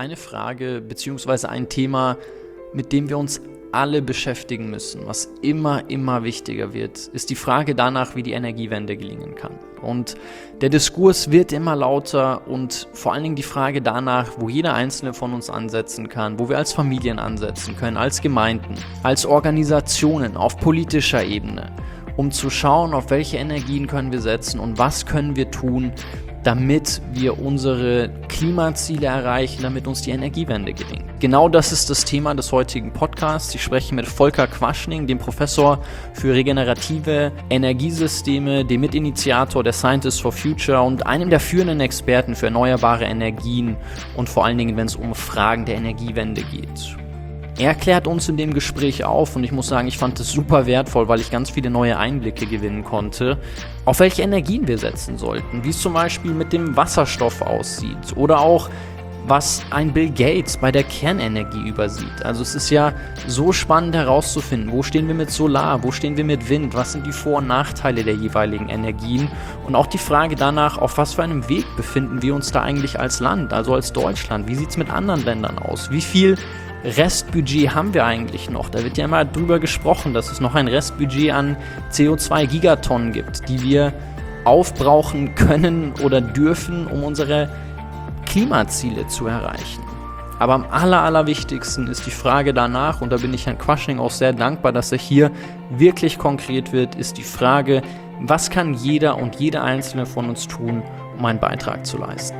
eine Frage bzw. ein Thema, mit dem wir uns alle beschäftigen müssen, was immer wichtiger wird, ist die Frage danach, wie die Energiewende gelingen kann. Und der Diskurs wird immer lauter und vor allen Dingen die Frage danach, wo jeder Einzelne von uns ansetzen kann, wo wir als Familien ansetzen können, als Gemeinden, als Organisationen auf politischer Ebene, um zu schauen, auf welche Energien können wir setzen und was können wir tun, damit wir unsere Klimaziele erreichen, damit uns die Energiewende gelingt. Genau das ist das Thema des heutigen Podcasts. Ich spreche mit Volker Quaschning, dem Professor für regenerative Energiesysteme, dem Mitinitiator der Scientists for Future und einem der führenden Experten für erneuerbare Energien und vor allen Dingen, wenn es um Fragen der Energiewende geht. Er klärt uns in dem Gespräch auf und ich muss sagen, ich fand es super wertvoll, weil ich ganz viele neue Einblicke gewinnen konnte, auf welche Energien wir setzen sollten, wie es zum Beispiel mit dem Wasserstoff aussieht oder auch, was ein Bill Gates bei der Kernenergie übersieht. Also es ist ja so spannend herauszufinden, wo stehen wir mit Solar, wo stehen wir mit Wind, was sind die Vor- und Nachteile der jeweiligen Energien und auch die Frage danach, auf was für einem Weg befinden wir uns da eigentlich als Land, also als Deutschland, wie sieht es mit anderen Ländern aus, wie viel Restbudget haben wir eigentlich noch? Da wird ja immer drüber gesprochen, dass es noch ein Restbudget an CO2-Gigatonnen gibt, die wir aufbrauchen können oder dürfen, um unsere Klimaziele zu erreichen. Aber am allerwichtigsten ist die Frage danach, und da bin ich Herrn Quaschning auch sehr dankbar, dass er hier wirklich konkret wird, ist die Frage, was kann jeder und jede Einzelne von uns tun, um einen Beitrag zu leisten?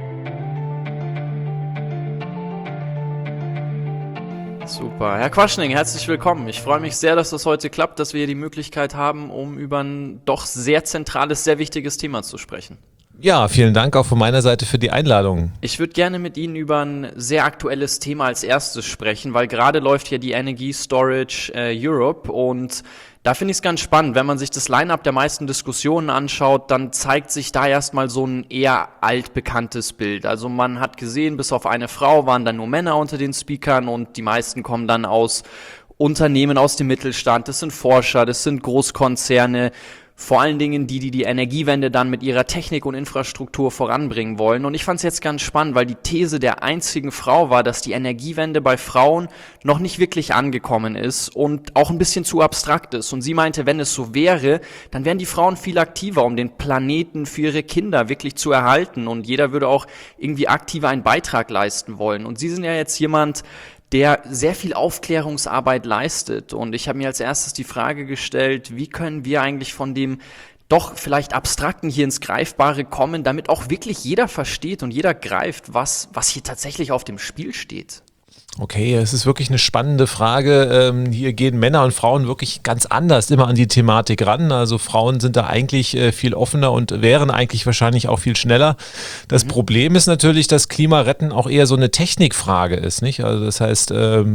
Super. Herr Quaschning, herzlich willkommen. Ich freue mich sehr, dass das heute klappt, dass wir hier die Möglichkeit haben, um über ein doch sehr zentrales, sehr wichtiges Thema zu sprechen. Ja, vielen Dank auch von meiner Seite für die Einladung. Ich würde gerne mit Ihnen über ein sehr aktuelles Thema als erstes sprechen, weil gerade läuft ja die Energy Storage Europe und da finde ich es ganz spannend, wenn man sich das Line-up der meisten Diskussionen anschaut, dann zeigt sich da erstmal so ein eher altbekanntes Bild. Also man hat gesehen, bis auf eine Frau waren dann nur Männer unter den Speakern und die meisten kommen dann aus Unternehmen aus dem Mittelstand, das sind Forscher, das sind Großkonzerne, vor allen Dingen die Energiewende dann mit ihrer Technik und Infrastruktur voranbringen wollen. Und ich fand es jetzt ganz spannend, weil die These der einzigen Frau war, dass die Energiewende bei Frauen noch nicht wirklich angekommen ist und auch ein bisschen zu abstrakt ist. Und sie meinte, wenn es so wäre, dann wären die Frauen viel aktiver, um den Planeten für ihre Kinder wirklich zu erhalten. Und jeder würde auch irgendwie aktiver einen Beitrag leisten wollen. Und Sie sind ja jetzt jemand, der sehr viel Aufklärungsarbeit leistet. Und ich habe mir als erstes die Frage gestellt, wie können wir eigentlich von dem doch vielleicht Abstrakten hier ins Greifbare kommen, damit auch wirklich jeder versteht und jeder greift, was hier tatsächlich auf dem Spiel steht. Okay, es ist wirklich eine spannende Frage. Hier gehen Männer und Frauen wirklich ganz anders immer an die Thematik ran. Also Frauen sind da eigentlich viel offener und wären eigentlich wahrscheinlich auch viel schneller. Das Problem ist natürlich, dass Klimaretten auch eher so eine Technikfrage ist, nicht? Also das heißt,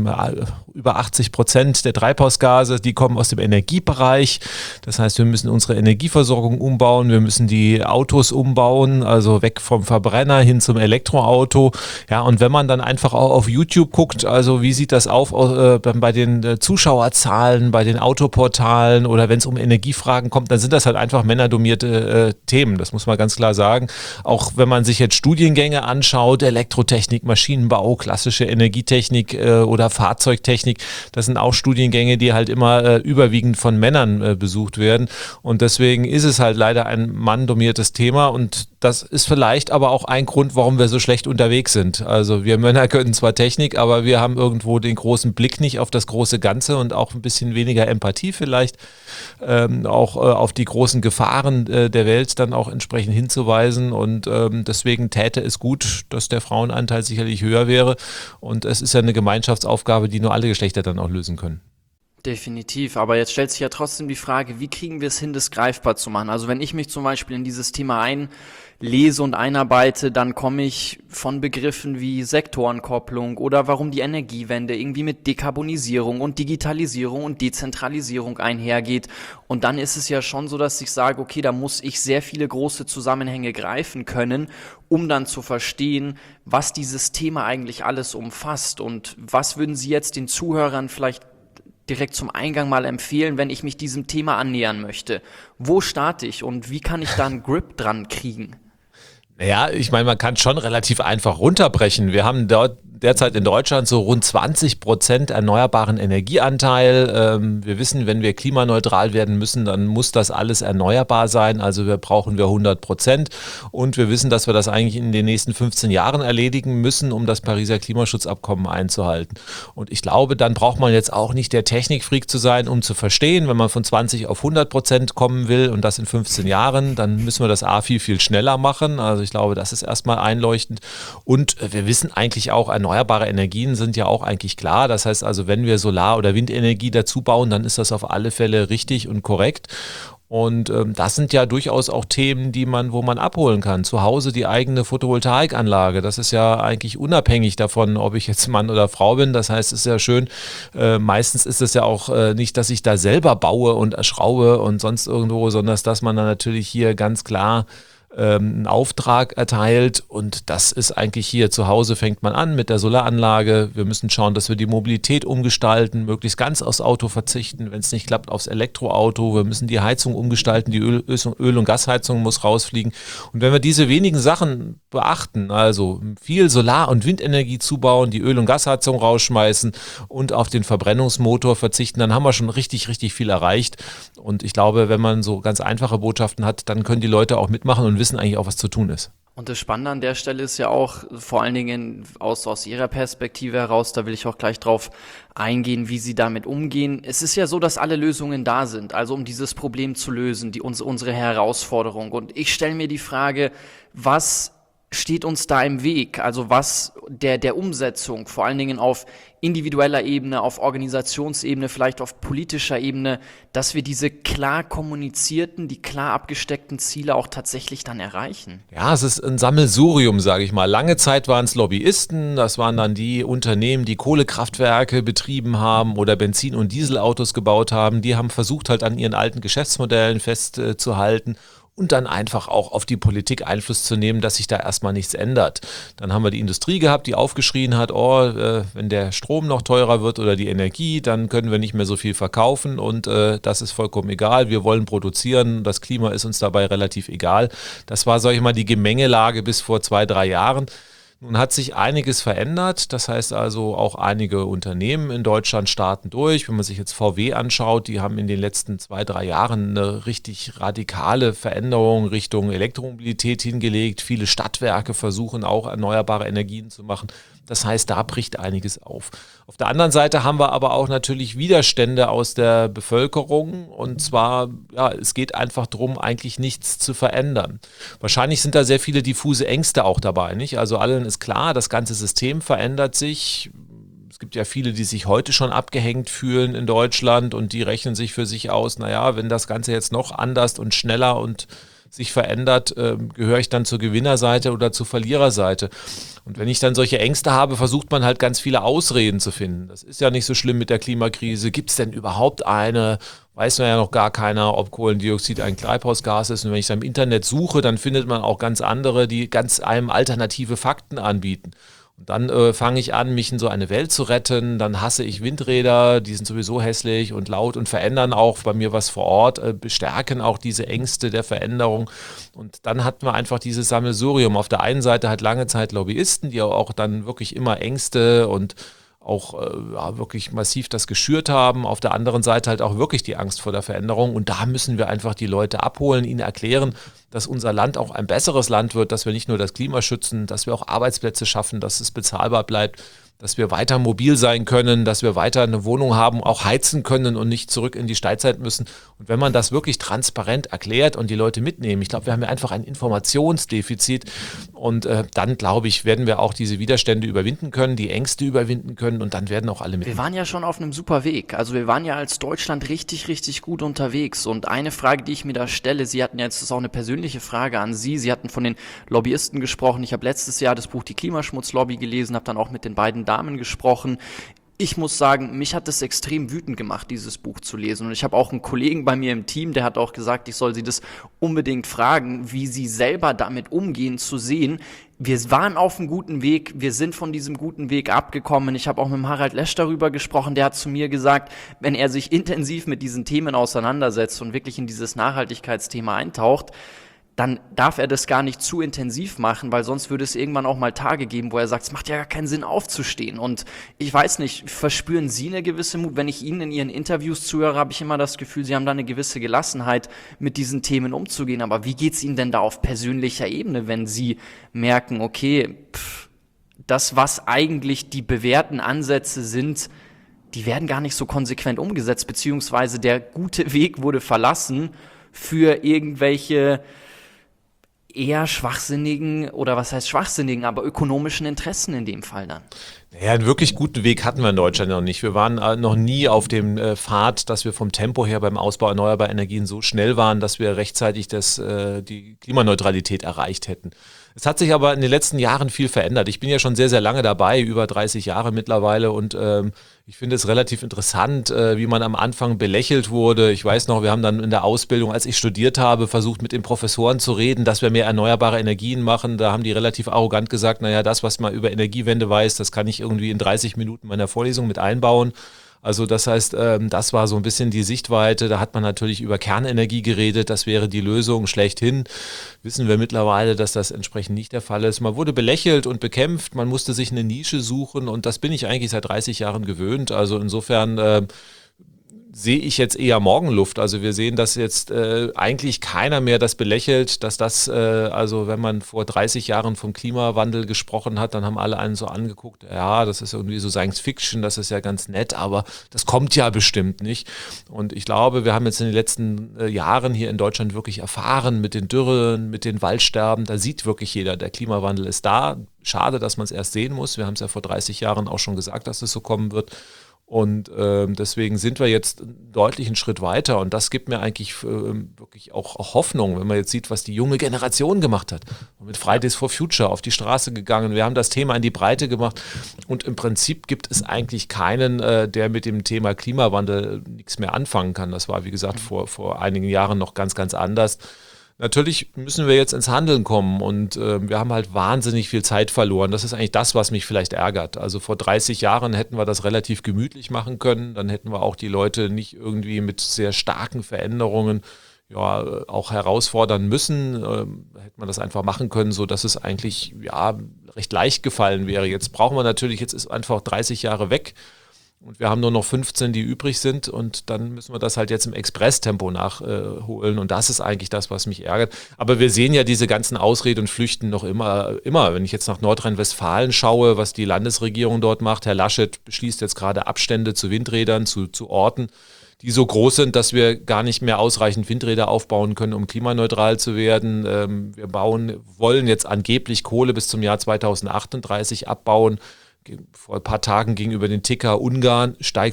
über 80% der Treibhausgase, die kommen aus dem Energiebereich. Das heißt, wir müssen unsere Energieversorgung umbauen, wir müssen die Autos umbauen, also weg vom Verbrenner hin zum Elektroauto. Ja, und wenn man dann einfach auch auf YouTube guckt, also wie sieht das bei den Zuschauerzahlen, bei den Autoportalen oder wenn es um Energiefragen kommt, dann sind das halt einfach männerdominierte Themen, das muss man ganz klar sagen. Auch wenn man sich jetzt Studiengänge anschaut, Elektrotechnik, Maschinenbau, klassische Energietechnik oder Fahrzeugtechnik, das sind auch Studiengänge, die halt immer überwiegend von Männern besucht werden und deswegen ist es halt leider ein manndominiertes Thema und das ist vielleicht aber auch ein Grund, warum wir so schlecht unterwegs sind. Also wir Männer können zwar Technik, aber wir haben irgendwo den großen Blick nicht auf das große Ganze und auch ein bisschen weniger Empathie vielleicht, auch auf die großen Gefahren der Welt dann auch entsprechend hinzuweisen und deswegen täte es gut, dass der Frauenanteil sicherlich höher wäre und es ist ja eine Gemeinschaftsaufgabe, die nur alle Geschlechter dann auch lösen können. Definitiv, aber jetzt stellt sich ja trotzdem die Frage, wie kriegen wir es hin, das greifbar zu machen? Also wenn ich mich zum Beispiel in dieses Thema einlese und einarbeite, dann komme ich von Begriffen wie Sektorenkopplung oder warum die Energiewende irgendwie mit Dekarbonisierung und Digitalisierung und Dezentralisierung einhergeht. Und dann ist es ja schon so, dass ich sage, okay, da muss ich sehr viele große Zusammenhänge greifen können, um dann zu verstehen, was dieses Thema eigentlich alles umfasst. Und was würden Sie jetzt den Zuhörern vielleicht direkt zum Eingang mal empfehlen, wenn ich mich diesem Thema annähern möchte? Wo starte ich und wie kann ich da einen Grip dran kriegen? Naja, ich meine, man kann schon relativ einfach runterbrechen. Wir haben dort derzeit in Deutschland so rund 20% erneuerbaren Energieanteil. Wir wissen, wenn wir klimaneutral werden müssen, dann muss das alles erneuerbar sein. Also brauchen wir 100%. Und wir wissen, dass wir das eigentlich in den nächsten 15 Jahren erledigen müssen, um das Pariser Klimaschutzabkommen einzuhalten. Und ich glaube, dann braucht man jetzt auch nicht der Technikfreak zu sein, um zu verstehen, wenn man von 20 auf 100% kommen will und das in 15 Jahren, dann müssen wir das viel, viel schneller machen. Also ich glaube, das ist erstmal einleuchtend. Und wir wissen eigentlich auch, erneuerbare Energien sind ja auch eigentlich klar. Das heißt also, wenn wir Solar- oder Windenergie dazu bauen, dann ist das auf alle Fälle richtig und korrekt. Und das sind ja durchaus auch Themen, wo man abholen kann. Zu Hause die eigene Photovoltaikanlage. Das ist ja eigentlich unabhängig davon, ob ich jetzt Mann oder Frau bin. Das heißt, es ist ja schön. Meistens ist es ja auch nicht, dass ich da selber baue und schraube und sonst irgendwo, sondern dass man dann natürlich hier ganz klar einen Auftrag erteilt, und das ist eigentlich hier zu Hause, fängt man an mit der Solaranlage. Wir müssen schauen, dass wir die Mobilität umgestalten, möglichst ganz aufs Auto verzichten, wenn es nicht klappt, aufs Elektroauto. Wir müssen die Heizung umgestalten, die Öl- und Gasheizung muss rausfliegen. Und wenn wir diese wenigen Sachen beachten, also viel Solar- und Windenergie zubauen, die Öl- und Gasheizung rausschmeißen und auf den Verbrennungsmotor verzichten, dann haben wir schon richtig, richtig viel erreicht. Und ich glaube, wenn man so ganz einfache Botschaften hat, dann können die Leute auch mitmachen und wissen eigentlich auch, was zu tun ist. Und das Spannende an der Stelle ist ja auch, vor allen Dingen aus Ihrer Perspektive heraus, da will ich auch gleich drauf eingehen, wie Sie damit umgehen. Es ist ja so, dass alle Lösungen da sind, also um dieses Problem zu lösen, unsere Herausforderung. Und ich stelle mir die Frage, was steht uns da im Weg? Also was der Umsetzung, vor allen Dingen auf individueller Ebene, auf Organisationsebene, vielleicht auf politischer Ebene, dass wir diese klar kommunizierten, die klar abgesteckten Ziele auch tatsächlich dann erreichen? Ja, es ist ein Sammelsurium, sage ich mal. Lange Zeit waren es Lobbyisten, das waren dann die Unternehmen, die Kohlekraftwerke betrieben haben oder Benzin- und Dieselautos gebaut haben. Die haben versucht, halt an ihren alten Geschäftsmodellen festzuhalten und dann einfach auch auf die Politik Einfluss zu nehmen, dass sich da erstmal nichts ändert. Dann haben wir die Industrie gehabt, die aufgeschrien hat, wenn der Strom noch teurer wird oder die Energie, dann können wir nicht mehr so viel verkaufen, und das ist vollkommen egal. Wir wollen produzieren, das Klima ist uns dabei relativ egal. Das war, sag ich mal, die Gemengelage bis vor 2-3 Jahren. Nun hat sich einiges verändert, das heißt also auch einige Unternehmen in Deutschland starten durch. Wenn man sich jetzt VW anschaut, die haben in den letzten 2-3 Jahren eine richtig radikale Veränderung Richtung Elektromobilität hingelegt. Viele Stadtwerke versuchen auch erneuerbare Energien zu machen. Das heißt, da bricht einiges auf. Auf der anderen Seite haben wir aber auch natürlich Widerstände aus der Bevölkerung, und zwar, ja, es geht einfach darum, eigentlich nichts zu verändern. Wahrscheinlich sind da sehr viele diffuse Ängste auch dabei, nicht? Also allen ist klar, das ganze System verändert sich. Es gibt ja viele, die sich heute schon abgehängt fühlen in Deutschland, und die rechnen sich für sich aus, naja, wenn das Ganze jetzt noch anders und schneller und sich verändert, gehöre ich dann zur Gewinnerseite oder zur Verliererseite. Und wenn ich dann solche Ängste habe, versucht man halt ganz viele Ausreden zu finden. Das ist ja nicht so schlimm mit der Klimakrise. Gibt es denn überhaupt eine? Weiß man ja noch gar keiner, ob Kohlendioxid ein Treibhausgas ist. Und wenn ich dann im Internet suche, dann findet man auch ganz andere, die ganz einem alternative Fakten anbieten. Und dann fange ich an, mich in so eine Welt zu retten. Dann hasse ich Windräder, die sind sowieso hässlich und laut und verändern auch bei mir was vor Ort, bestärken auch diese Ängste der Veränderung. Und dann hatten wir einfach dieses Sammelsurium. Auf der einen Seite halt lange Zeit Lobbyisten, die auch dann wirklich immer Ängste und auch wirklich massiv das geschürt haben. Auf der anderen Seite halt auch wirklich die Angst vor der Veränderung. Und da müssen wir einfach die Leute abholen, ihnen erklären, dass unser Land auch ein besseres Land wird, dass wir nicht nur das Klima schützen, dass wir auch Arbeitsplätze schaffen, dass es bezahlbar bleibt, dass wir weiter mobil sein können, dass wir weiter eine Wohnung haben, auch heizen können und nicht zurück in die Steinzeit müssen. Und wenn man das wirklich transparent erklärt und die Leute mitnehmen, ich glaube, wir haben ja einfach ein Informationsdefizit, und dann, glaube ich, werden wir auch diese Widerstände überwinden können, die Ängste überwinden können, und dann werden auch alle mitnehmen. Wir waren ja schon auf einem super Weg. Also wir waren ja als Deutschland richtig, richtig gut unterwegs. Und eine Frage, die ich mir da stelle, Sie hatten jetzt, das ist auch eine persönliche Frage an Sie. Sie hatten von den Lobbyisten gesprochen. Ich habe letztes Jahr das Buch Die Klimaschmutzlobby gelesen, habe dann auch mit den beiden Damen gesprochen. Ich muss sagen, mich hat es extrem wütend gemacht, dieses Buch zu lesen. Und ich habe auch einen Kollegen bei mir im Team, der hat auch gesagt, ich soll sie das unbedingt fragen, wie sie selber damit umgehen, zu sehen, wir waren auf einem guten Weg, wir sind von diesem guten Weg abgekommen. Ich habe auch mit dem Harald Lesch darüber gesprochen, der hat zu mir gesagt, wenn er sich intensiv mit diesen Themen auseinandersetzt und wirklich in dieses Nachhaltigkeitsthema eintaucht, dann darf er das gar nicht zu intensiv machen, weil sonst würde es irgendwann auch mal Tage geben, wo er sagt, es macht ja gar keinen Sinn aufzustehen. Und ich weiß nicht, verspüren Sie eine gewisse Mut? Wenn ich Ihnen in Ihren Interviews zuhöre, habe ich immer das Gefühl, Sie haben da eine gewisse Gelassenheit, mit diesen Themen umzugehen. Aber wie geht's Ihnen denn da auf persönlicher Ebene, wenn Sie merken, okay, das, was eigentlich die bewährten Ansätze sind, die werden gar nicht so konsequent umgesetzt, beziehungsweise der gute Weg wurde verlassen für irgendwelche eher schwachsinnigen, oder was heißt schwachsinnigen, aber ökonomischen Interessen in dem Fall dann. Ja, einen wirklich guten Weg hatten wir in Deutschland noch nicht. Wir waren noch nie auf dem Pfad, dass wir vom Tempo her beim Ausbau erneuerbarer Energien so schnell waren, dass wir rechtzeitig die Klimaneutralität erreicht hätten. Es hat sich aber in den letzten Jahren viel verändert. Ich bin ja schon sehr, sehr lange dabei, über 30 Jahre mittlerweile, und ich finde es relativ interessant, wie man am Anfang belächelt wurde. Ich weiß noch, wir haben dann in der Ausbildung, als ich studiert habe, versucht mit den Professoren zu reden, dass wir mehr erneuerbare Energien machen. Da haben die relativ arrogant gesagt, naja, das, was man über Energiewende weiß, das kann ich irgendwie in 30 Minuten meiner Vorlesung mit einbauen. Also das heißt, das war so ein bisschen die Sichtweite. Da hat man natürlich über Kernenergie geredet, das wäre die Lösung schlechthin. Wissen wir mittlerweile, dass das entsprechend nicht der Fall ist. Man wurde belächelt und bekämpft, man musste sich eine Nische suchen, und das bin ich eigentlich seit 30 Jahren gewöhnt. Also insofern sehe ich jetzt eher Morgenluft. Also wir sehen, dass jetzt eigentlich keiner mehr das belächelt, dass das, also wenn man vor 30 Jahren vom Klimawandel gesprochen hat, dann haben alle einen so angeguckt, ja, das ist irgendwie so Science Fiction, das ist ja ganz nett, aber das kommt ja bestimmt nicht. Und ich glaube, wir haben jetzt in den letzten Jahren hier in Deutschland wirklich erfahren mit den Dürren, mit den Waldsterben, da sieht wirklich jeder, der Klimawandel ist da. Schade, dass man es erst sehen muss. Wir haben es ja vor 30 Jahren auch schon gesagt, dass es so kommen wird. Und deswegen sind wir jetzt deutlich einen Schritt weiter, und das gibt mir eigentlich wirklich auch Hoffnung, wenn man jetzt sieht, was die junge Generation gemacht hat. Mit Fridays for Future auf die Straße gegangen, wir haben das Thema in die Breite gemacht, und im Prinzip gibt es eigentlich keinen, der mit dem Thema Klimawandel nichts mehr anfangen kann. Das war, wie gesagt, vor einigen Jahren noch ganz, ganz anders. Natürlich müssen wir jetzt ins Handeln kommen, und wir haben halt wahnsinnig viel Zeit verloren. Das ist eigentlich das, was mich vielleicht ärgert. Also vor 30 Jahren hätten wir das relativ gemütlich machen können. Dann hätten wir auch die Leute nicht irgendwie mit sehr starken Veränderungen auch herausfordern müssen. Hätte man das einfach machen können, so dass es eigentlich recht leicht gefallen wäre. Jetzt brauchen wir natürlich, jetzt ist einfach 30 Jahre weg. Und wir haben nur noch 15, die übrig sind, und dann müssen wir das halt jetzt im Expresstempo nachholen, und das ist eigentlich das, was mich ärgert. Aber wir sehen ja diese ganzen Ausreden und Flüchten noch immer. Wenn ich jetzt nach Nordrhein-Westfalen schaue, was die Landesregierung dort macht, Herr Laschet beschließt jetzt gerade Abstände zu Windrädern, zu Orten, die so groß sind, dass wir gar nicht mehr ausreichend Windräder aufbauen können, um klimaneutral zu werden. Wir wollen jetzt angeblich Kohle bis zum Jahr 2038 abbauen. Vor ein paar Tagen ging über den Ticker, Ungarn steigt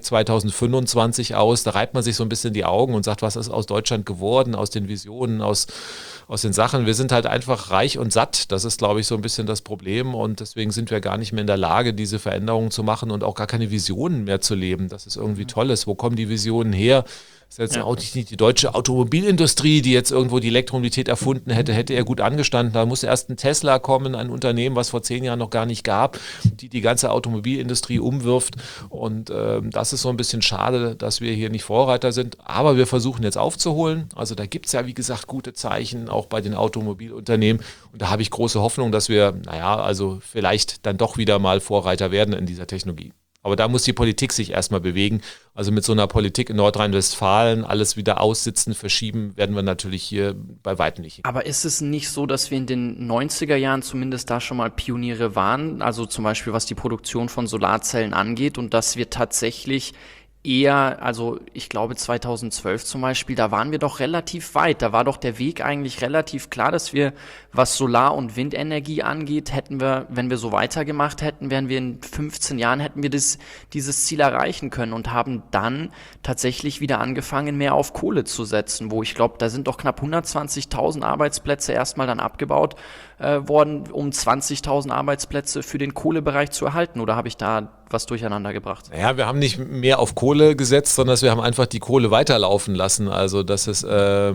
2025 aus. Da reibt man sich so ein bisschen die Augen und sagt, was ist aus Deutschland geworden, aus den Visionen, aus den Sachen. Wir sind halt einfach reich und satt. Das ist, glaube ich, so ein bisschen das Problem. Und deswegen sind wir gar nicht mehr in der Lage, diese Veränderungen zu machen und auch gar keine Visionen mehr zu leben. Das ist irgendwie Tolles. Wo kommen die Visionen her? Das ist jetzt auch nicht die deutsche Automobilindustrie, die jetzt irgendwo die Elektromobilität erfunden hätte er gut angestanden. Da muss erst ein Tesla kommen, ein Unternehmen, was vor 10 Jahren noch gar nicht gab, die ganze Automobilindustrie umwirft. Und das ist so ein bisschen schade, dass wir hier nicht Vorreiter sind. Aber wir versuchen jetzt aufzuholen. Also da gibt es ja, wie gesagt, gute Zeichen, auch bei den Automobilunternehmen. Und da habe ich große Hoffnung, dass wir, also vielleicht dann doch wieder mal Vorreiter werden in dieser Technologie. Aber da muss die Politik sich erstmal bewegen. Also mit so einer Politik in Nordrhein-Westfalen alles wieder aussitzen, verschieben, werden wir natürlich hier bei weitem nicht. Aber ist es nicht so, dass wir in den 90er Jahren zumindest da schon mal Pioniere waren? Also zum Beispiel was die Produktion von Solarzellen angeht, und dass wir tatsächlich eher, also ich glaube 2012 zum Beispiel, da waren wir doch relativ weit. Da war doch der Weg eigentlich relativ klar, dass wir, was Solar- und Windenergie angeht, hätten wir, wenn wir so weitergemacht hätten, wären wir in 15 Jahren, hätten wir dieses Ziel erreichen können, und haben dann tatsächlich wieder angefangen, mehr auf Kohle zu setzen, wo ich glaube, da sind doch knapp 120.000 Arbeitsplätze erstmal dann abgebaut worden, um 20.000 Arbeitsplätze für den Kohlebereich zu erhalten. Oder habe ich da was durcheinander gebracht? Ja, wir haben nicht mehr auf Kohle gesetzt, sondern wir haben einfach die Kohle weiterlaufen lassen. Also das ist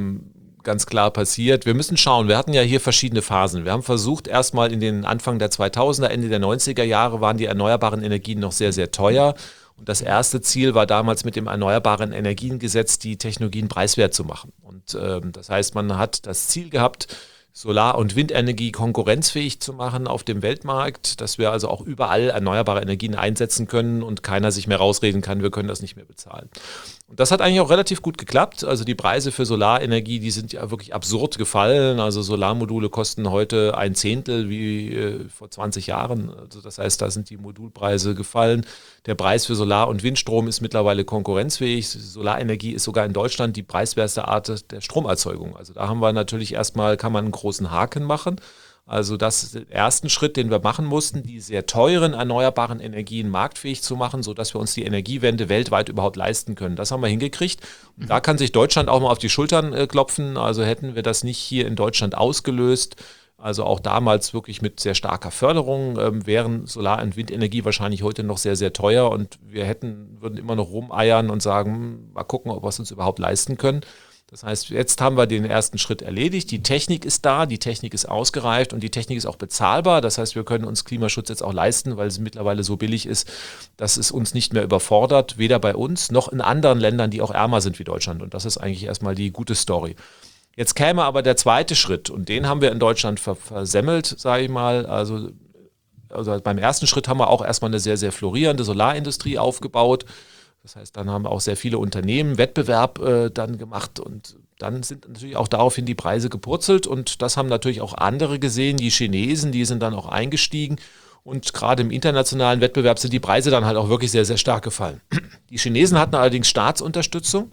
ganz klar passiert. Wir müssen schauen, wir hatten ja hier verschiedene Phasen. Wir haben versucht, erstmal in den Anfang der 2000er, Ende der 90er Jahre waren die erneuerbaren Energien noch sehr, sehr teuer. Und das erste Ziel war damals mit dem Erneuerbaren Energiengesetz, die Technologien preiswert zu machen. Und das heißt, man hat das Ziel gehabt, Solar- und Windenergie konkurrenzfähig zu machen auf dem Weltmarkt, dass wir also auch überall erneuerbare Energien einsetzen können und keiner sich mehr rausreden kann, wir können das nicht mehr bezahlen. Und das hat eigentlich auch relativ gut geklappt. Also die Preise für Solarenergie, die sind ja wirklich absurd gefallen. Also Solarmodule kosten heute 1/10 wie vor 20 Jahren. Also das heißt, da sind die Modulpreise gefallen. Der Preis für Solar- und Windstrom ist mittlerweile konkurrenzfähig. Solarenergie ist sogar in Deutschland die preiswerteste Art der Stromerzeugung. Also da haben wir natürlich erstmal, kann man einen großen Haken machen. Also das ist der erste Schritt, den wir machen mussten, die sehr teuren erneuerbaren Energien marktfähig zu machen, sodass wir uns die Energiewende weltweit überhaupt leisten können. Das haben wir hingekriegt. Und da kann sich Deutschland auch mal auf die Schultern klopfen. Also hätten wir das nicht hier in Deutschland ausgelöst, also auch damals wirklich mit sehr starker Förderung, wären Solar- und Windenergie wahrscheinlich heute noch sehr, sehr teuer und wir würden immer noch rumeiern und sagen, mal gucken, ob wir es uns überhaupt leisten können. Das heißt, jetzt haben wir den ersten Schritt erledigt. Die Technik ist da, die Technik ist ausgereift und die Technik ist auch bezahlbar. Das heißt, wir können uns Klimaschutz jetzt auch leisten, weil es mittlerweile so billig ist, dass es uns nicht mehr überfordert, weder bei uns noch in anderen Ländern, die auch ärmer sind wie Deutschland. Und das ist eigentlich erstmal die gute Story. Jetzt käme aber der zweite Schritt und den haben wir in Deutschland versemmelt, sage ich mal. Also beim ersten Schritt haben wir auch erstmal eine sehr, sehr florierende Solarindustrie aufgebaut. Das heißt, dann haben auch sehr viele Unternehmen Wettbewerb dann gemacht und dann sind natürlich auch daraufhin die Preise gepurzelt und das haben natürlich auch andere gesehen, die Chinesen, die sind dann auch eingestiegen und gerade im internationalen Wettbewerb sind die Preise dann halt auch wirklich sehr, sehr stark gefallen. Die Chinesen hatten allerdings Staatsunterstützung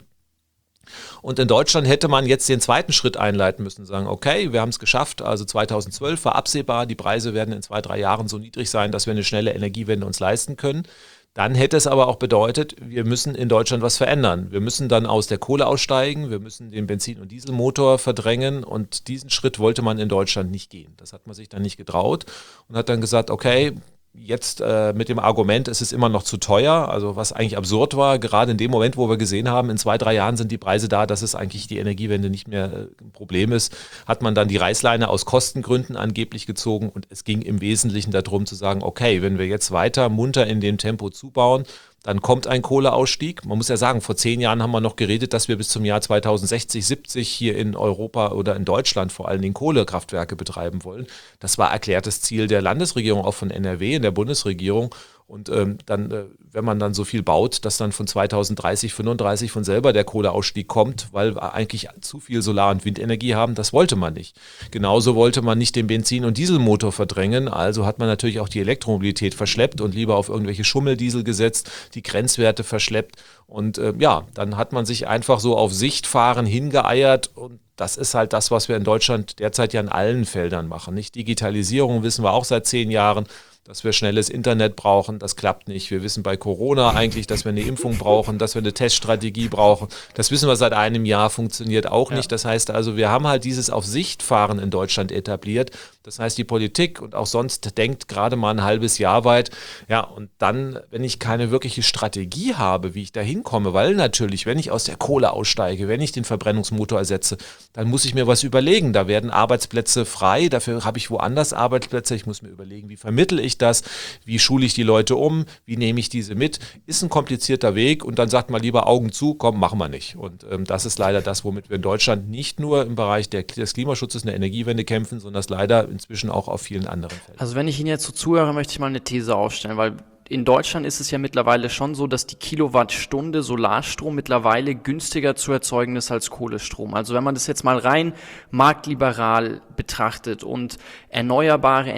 und in Deutschland hätte man jetzt den zweiten Schritt einleiten müssen, sagen, okay, wir haben es geschafft, also 2012 war absehbar, die Preise werden in 2-3 Jahren so niedrig sein, dass wir eine schnelle Energiewende uns leisten können. Dann hätte es aber auch bedeutet, wir müssen in Deutschland was verändern. Wir müssen dann aus der Kohle aussteigen, wir müssen den Benzin- und Dieselmotor verdrängen und diesen Schritt wollte man in Deutschland nicht gehen. Das hat man sich dann nicht getraut und hat dann gesagt, okay, jetzt mit dem Argument, es ist immer noch zu teuer, also was eigentlich absurd war, gerade in dem Moment, wo wir gesehen haben, in 2-3 Jahren sind die Preise da, dass es eigentlich die Energiewende nicht mehr ein Problem ist, hat man dann die Reißleine aus Kostengründen angeblich gezogen und es ging im Wesentlichen darum zu sagen, okay, wenn wir jetzt weiter munter in dem Tempo zubauen, dann kommt ein Kohleausstieg. Man muss ja sagen, vor 10 Jahren haben wir noch geredet, dass wir bis zum Jahr 2060, 70 hier in Europa oder in Deutschland vor allen Dingen Kohlekraftwerke betreiben wollen. Das war erklärtes Ziel der Landesregierung, auch von NRW, in der Bundesregierung. Und wenn man dann so viel baut, dass dann von 2030, 35 von selber der Kohleausstieg kommt, weil wir eigentlich zu viel Solar- und Windenergie haben, das wollte man nicht. Genauso wollte man nicht den Benzin- und Dieselmotor verdrängen, also hat man natürlich auch die Elektromobilität verschleppt und lieber auf irgendwelche Schummeldiesel gesetzt, die Grenzwerte verschleppt und dann hat man sich einfach so auf Sichtfahren hingeeiert und das ist halt das, was wir in Deutschland derzeit ja in allen Feldern machen. Nicht Digitalisierung wissen wir auch seit 10 Jahren, dass wir schnelles Internet brauchen, das klappt nicht. Wir wissen bei Corona eigentlich, dass wir eine Impfung brauchen, dass wir eine Teststrategie brauchen. Das wissen wir seit einem Jahr, funktioniert auch nicht. Das heißt also, wir haben halt dieses auf Sicht fahren in Deutschland etabliert. Das heißt, die Politik und auch sonst denkt gerade mal ein halbes Jahr weit. Ja, und dann, wenn ich keine wirkliche Strategie habe, wie ich da hinkomme, weil natürlich, wenn ich aus der Kohle aussteige, wenn ich den Verbrennungsmotor ersetze, dann muss ich mir was überlegen. Da werden Arbeitsplätze frei, dafür habe ich woanders Arbeitsplätze. Ich muss mir überlegen, wie vermittle ich das, wie schule ich die Leute um, wie nehme ich diese mit. Ist ein komplizierter Weg und dann sagt man lieber Augen zu, komm, machen wir nicht. Und das ist leider das, womit wir in Deutschland nicht nur im Bereich des Klimaschutzes und der Energiewende kämpfen, sondern das leider inzwischen auch auf vielen anderen Feldern. Also wenn ich Ihnen jetzt so zuhöre, möchte ich mal eine These aufstellen, weil in Deutschland ist es ja mittlerweile schon so, dass die Kilowattstunde Solarstrom mittlerweile günstiger zu erzeugen ist als Kohlestrom. Also wenn man das jetzt mal rein marktliberal betrachtet und auf erneuerbare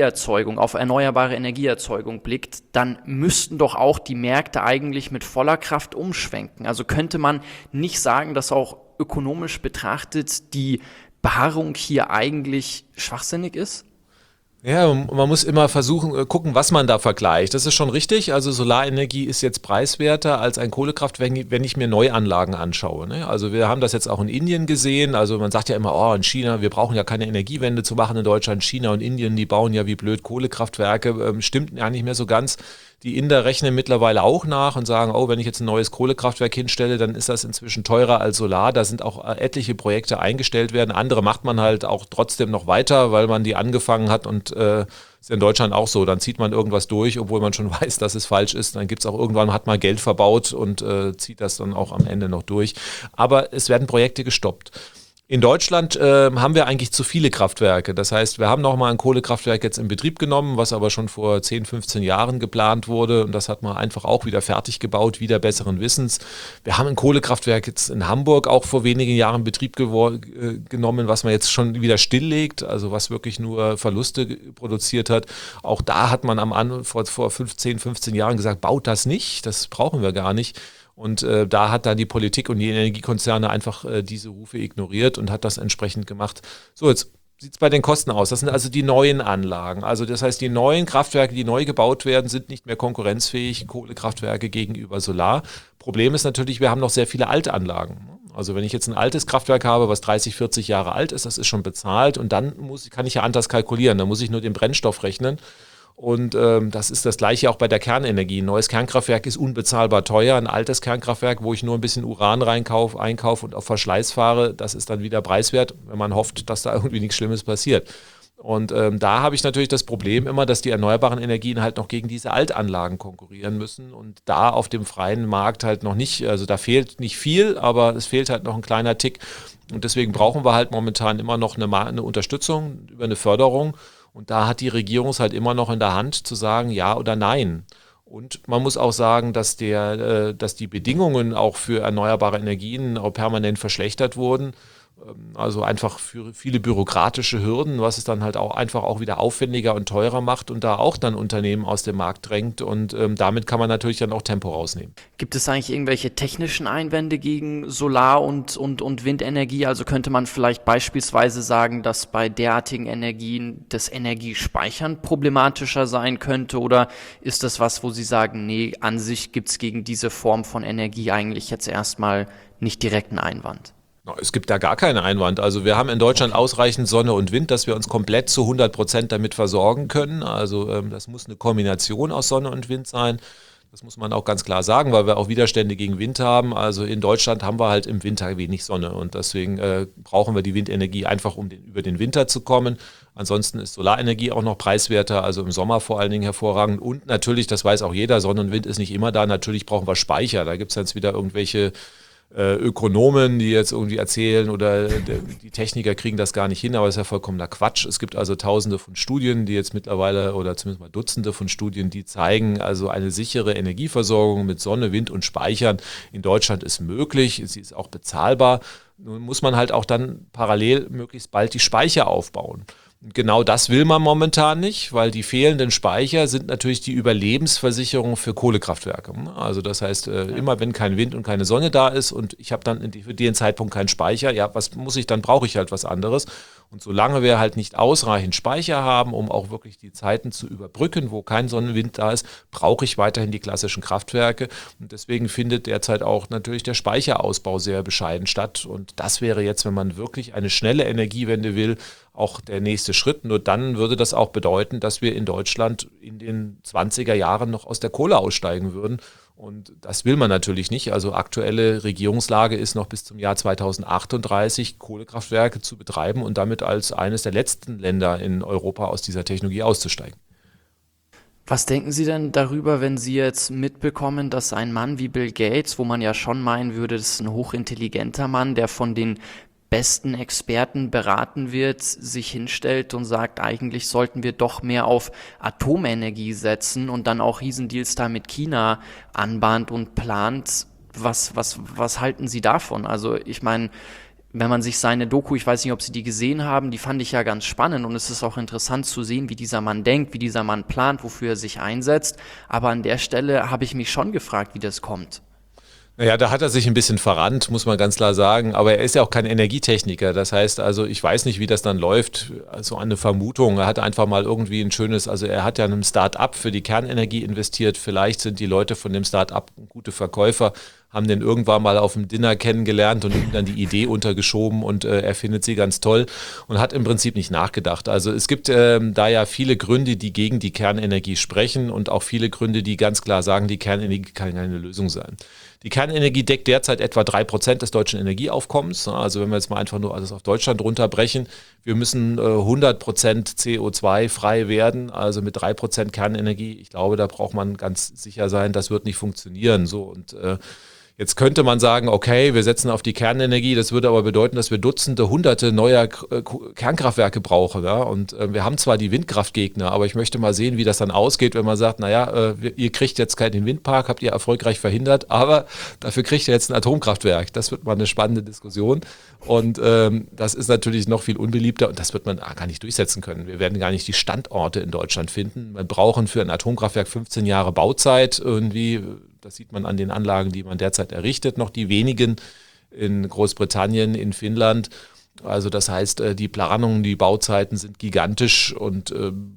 Energieerzeugung blickt, dann müssten doch auch die Märkte eigentlich mit voller Kraft umschwenken. Also könnte man nicht sagen, dass auch ökonomisch betrachtet die Beharrung hier eigentlich schwachsinnig ist? Ja, man muss immer versuchen, gucken, was man da vergleicht. Das ist schon richtig. Also Solarenergie ist jetzt preiswerter als ein Kohlekraftwerk, wenn ich mir Neuanlagen anschaue. Ne? Also wir haben das jetzt auch in Indien gesehen. Also man sagt ja immer, oh, in China, wir brauchen ja keine Energiewende zu machen in Deutschland. China und Indien, die bauen ja wie blöd Kohlekraftwerke. Stimmt ja nicht mehr so ganz. Die Inder rechnen mittlerweile auch nach und sagen, oh, wenn ich jetzt ein neues Kohlekraftwerk hinstelle, dann ist das inzwischen teurer als Solar. Da sind auch etliche Projekte eingestellt werden. Andere macht man halt auch trotzdem noch weiter, weil man die angefangen hat und ist in Deutschland auch so. Dann zieht man irgendwas durch, obwohl man schon weiß, dass es falsch ist. Dann gibt es auch irgendwann, hat man Geld verbaut und zieht das dann auch am Ende noch durch. Aber es werden Projekte gestoppt. In Deutschland haben wir eigentlich zu viele Kraftwerke. Das heißt, wir haben nochmal ein Kohlekraftwerk jetzt in Betrieb genommen, was aber schon vor 10, 15 Jahren geplant wurde. Und das hat man einfach auch wieder fertig gebaut, wieder besseren Wissens. Wir haben ein Kohlekraftwerk jetzt in Hamburg auch vor wenigen Jahren in Betrieb genommen, was man jetzt schon wieder stilllegt, also was wirklich nur Verluste produziert hat. Auch da hat man vor 15 Jahren gesagt, baut das nicht, das brauchen wir gar nicht. Und da hat dann die Politik und die Energiekonzerne einfach diese Rufe ignoriert und hat das entsprechend gemacht. So, jetzt sieht es bei den Kosten aus. Das sind also die neuen Anlagen. Also das heißt, die neuen Kraftwerke, die neu gebaut werden, sind nicht mehr konkurrenzfähig, Kohlekraftwerke gegenüber Solar. Problem ist natürlich, wir haben noch sehr viele Altanlagen. Also wenn ich jetzt ein altes Kraftwerk habe, was 30, 40 Jahre alt ist, das ist schon bezahlt und dann kann ich ja anders kalkulieren. Da muss ich nur den Brennstoff rechnen. Und das ist das Gleiche auch bei der Kernenergie. Ein neues Kernkraftwerk ist unbezahlbar teuer. Ein altes Kernkraftwerk, wo ich nur ein bisschen Uran einkaufe und auf Verschleiß fahre, das ist dann wieder preiswert, wenn man hofft, dass da irgendwie nichts Schlimmes passiert. Und da habe ich natürlich das Problem immer, dass die erneuerbaren Energien halt noch gegen diese Altanlagen konkurrieren müssen und da auf dem freien Markt halt noch nicht, also da fehlt nicht viel, aber es fehlt halt noch ein kleiner Tick. Und deswegen brauchen wir halt momentan immer noch eine Unterstützung über eine Förderung. Und da hat die Regierung es halt immer noch in der Hand zu sagen, ja oder nein. Und man muss auch sagen, dass die Bedingungen auch für erneuerbare Energien auch permanent verschlechtert wurden. Also einfach für viele bürokratische Hürden, was es dann halt auch einfach auch wieder aufwendiger und teurer macht und da auch dann Unternehmen aus dem Markt drängt und damit kann man natürlich dann auch Tempo rausnehmen. Gibt es eigentlich irgendwelche technischen Einwände gegen Solar- und Windenergie? Also könnte man vielleicht beispielsweise sagen, dass bei derartigen Energien das Energiespeichern problematischer sein könnte oder ist das was, wo Sie sagen, nee, an sich gibt es gegen diese Form von Energie eigentlich jetzt erstmal nicht direkt einen Einwand? Es gibt da gar keinen Einwand. Also wir haben in Deutschland ausreichend Sonne und Wind, dass wir uns komplett zu 100% damit versorgen können. Also das muss eine Kombination aus Sonne und Wind sein. Das muss man auch ganz klar sagen, weil wir auch Widerstände gegen Wind haben. Also in Deutschland haben wir halt im Winter wenig Sonne und deswegen brauchen wir die Windenergie einfach, um über den Winter zu kommen. Ansonsten ist Solarenergie auch noch preiswerter, also im Sommer vor allen Dingen hervorragend. Und natürlich, das weiß auch jeder, Sonne und Wind ist nicht immer da. Natürlich brauchen wir Speicher. Da gibt es jetzt wieder irgendwelche Ökonomen, die jetzt irgendwie erzählen oder die Techniker kriegen das gar nicht hin, aber das ist ja vollkommener Quatsch. Es gibt also tausende von Studien, die jetzt mittlerweile oder zumindest mal Dutzende von Studien, die zeigen, also eine sichere Energieversorgung mit Sonne, Wind und Speichern in Deutschland ist möglich, sie ist auch bezahlbar. Nun muss man halt auch dann parallel möglichst bald die Speicher aufbauen. Genau das will man momentan nicht, weil die fehlenden Speicher sind natürlich die Überlebensversicherung für Kohlekraftwerke. Also das heißt, immer wenn kein Wind und keine Sonne da ist und ich habe dann für den Zeitpunkt keinen Speicher, ja, was muss ich, dann brauche ich halt was anderes. Und solange wir halt nicht ausreichend Speicher haben, um auch wirklich die Zeiten zu überbrücken, wo kein Sonnenwind da ist, brauche ich weiterhin die klassischen Kraftwerke. Und deswegen findet derzeit auch natürlich der Speicherausbau sehr bescheiden statt. Und das wäre jetzt, wenn man wirklich eine schnelle Energiewende will, auch der nächste Schritt. Nur dann würde das auch bedeuten, dass wir in Deutschland in den 20er Jahren noch aus der Kohle aussteigen würden. Und das will man natürlich nicht. Also aktuelle Regierungslage ist noch bis zum Jahr 2038 Kohlekraftwerke zu betreiben und damit als eines der letzten Länder in Europa aus dieser Technologie auszusteigen. Was denken Sie denn darüber, wenn Sie jetzt mitbekommen, dass ein Mann wie Bill Gates, wo man ja schon meinen würde, das ist ein hochintelligenter Mann, der von den besten Experten beraten wird, sich hinstellt und sagt, eigentlich sollten wir doch mehr auf Atomenergie setzen und dann auch Riesendeals da mit China anbahnt und plant. Was halten Sie davon? Also ich meine, wenn man sich seine Doku, ich weiß nicht, ob Sie die gesehen haben, die fand ich ja ganz spannend und es ist auch interessant zu sehen, wie dieser Mann denkt, wie dieser Mann plant, wofür er sich einsetzt. Aber an der Stelle habe ich mich schon gefragt, wie das kommt. Naja, da hat er sich ein bisschen verrannt, muss man ganz klar sagen. Aber er ist ja auch kein Energietechniker. Das heißt also, ich weiß nicht, wie das dann läuft. Also eine Vermutung. Er hat einfach mal irgendwie ein schönes, also er hat ja in einem Start-up für die Kernenergie investiert. Vielleicht sind die Leute von dem Start-up gute Verkäufer, haben den irgendwann mal auf dem Dinner kennengelernt und ihm dann die Idee untergeschoben und er findet sie ganz toll und hat im Prinzip nicht nachgedacht. Also es gibt da ja viele Gründe, die gegen die Kernenergie sprechen und auch viele Gründe, die ganz klar sagen, die Kernenergie kann keine Lösung sein. Die Kernenergie deckt derzeit etwa 3% des deutschen Energieaufkommens. Also wenn wir jetzt mal einfach nur alles auf Deutschland runterbrechen, wir müssen 100% CO2 frei werden, also mit 3% Kernenergie. Ich glaube, da braucht man ganz sicher sein, das wird nicht funktionieren. So und Jetzt könnte man sagen, okay, wir setzen auf die Kernenergie, das würde aber bedeuten, dass wir Dutzende, Hunderte neuer Kernkraftwerke brauchen. Ja? Und wir haben zwar die Windkraftgegner, aber ich möchte mal sehen, wie das dann ausgeht, wenn man sagt, naja, ihr kriegt jetzt keinen Windpark, habt ihr erfolgreich verhindert, aber dafür kriegt ihr jetzt ein Atomkraftwerk. Das wird mal eine spannende Diskussion. Und das ist natürlich noch viel unbeliebter und das wird man gar nicht durchsetzen können. Wir werden gar nicht die Standorte in Deutschland finden. Wir brauchen für ein Atomkraftwerk 15 Jahre Bauzeit irgendwie. Das sieht man an den Anlagen, die man derzeit errichtet, noch die wenigen in Großbritannien, in Finnland. Also das heißt, die Planungen, die Bauzeiten sind gigantisch und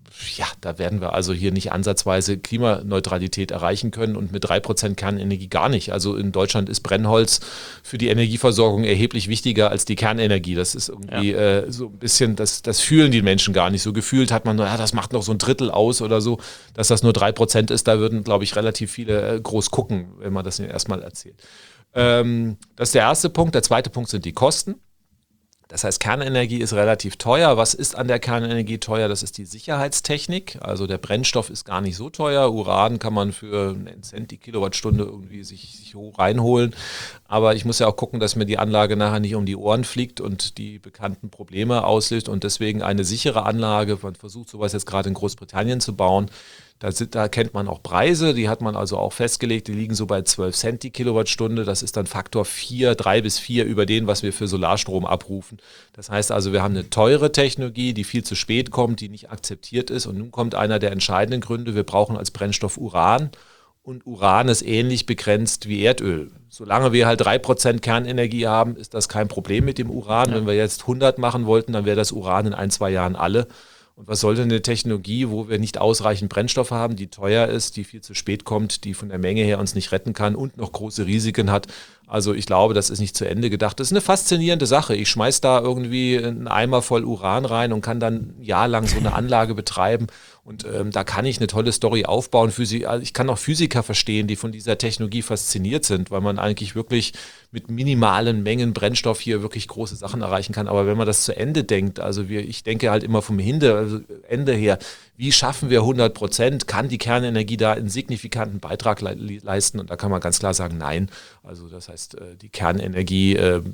da werden wir also hier nicht ansatzweise Klimaneutralität erreichen können und mit 3% Kernenergie gar nicht. Also in Deutschland ist Brennholz für die Energieversorgung erheblich wichtiger als die Kernenergie. Das ist irgendwie so ein bisschen, das fühlen die Menschen gar nicht. So gefühlt hat man nur, das macht noch so ein Drittel aus oder so, dass das nur 3% ist. Da würden, glaube ich, relativ viele groß gucken, wenn man das ihnen erstmal erzählt. Das ist der erste Punkt. Der zweite Punkt sind die Kosten. Das heißt, Kernenergie ist relativ teuer. Was ist an der Kernenergie teuer? Das ist die Sicherheitstechnik. Also der Brennstoff ist gar nicht so teuer. Uran kann man für einen Cent die Kilowattstunde irgendwie sich hoch reinholen. Aber ich muss ja auch gucken, dass mir die Anlage nachher nicht um die Ohren fliegt und die bekannten Probleme auslöst. Und deswegen eine sichere Anlage, man versucht sowas jetzt gerade in Großbritannien zu bauen. Da kennt man auch Preise, die hat man also auch festgelegt, die liegen so bei 12 Cent die Kilowattstunde. Das ist dann Faktor 3 bis 4 über den, was wir für Solarstrom abrufen. Das heißt also, wir haben eine teure Technologie, die viel zu spät kommt, die nicht akzeptiert ist. Und nun kommt einer der entscheidenden Gründe, wir brauchen als Brennstoff Uran. Und Uran ist ähnlich begrenzt wie Erdöl. Solange wir halt 3% Kernenergie haben, ist das kein Problem mit dem Uran. Ja. Wenn wir jetzt 100 machen wollten, dann wäre das Uran in 1-2 Jahren alle. Und was soll denn eine Technologie, wo wir nicht ausreichend Brennstoff haben, die teuer ist, die viel zu spät kommt, die von der Menge her uns nicht retten kann und noch große Risiken hat? Also ich glaube, das ist nicht zu Ende gedacht. Das ist eine faszinierende Sache. Ich schmeiß da irgendwie einen Eimer voll Uran rein und kann dann ein Jahr lang so eine Anlage betreiben. Und da kann ich eine tolle Story aufbauen. Also ich kann auch Physiker verstehen, die von dieser Technologie fasziniert sind, weil man eigentlich wirklich mit minimalen Mengen Brennstoff hier wirklich große Sachen erreichen kann. Aber wenn man das zu Ende denkt, also ich denke halt immer vom Ende her, wie schaffen wir 100%? Kann die Kernenergie da einen signifikanten Beitrag leisten? Und da kann man ganz klar sagen, nein. Also das heißt, die Kernenergie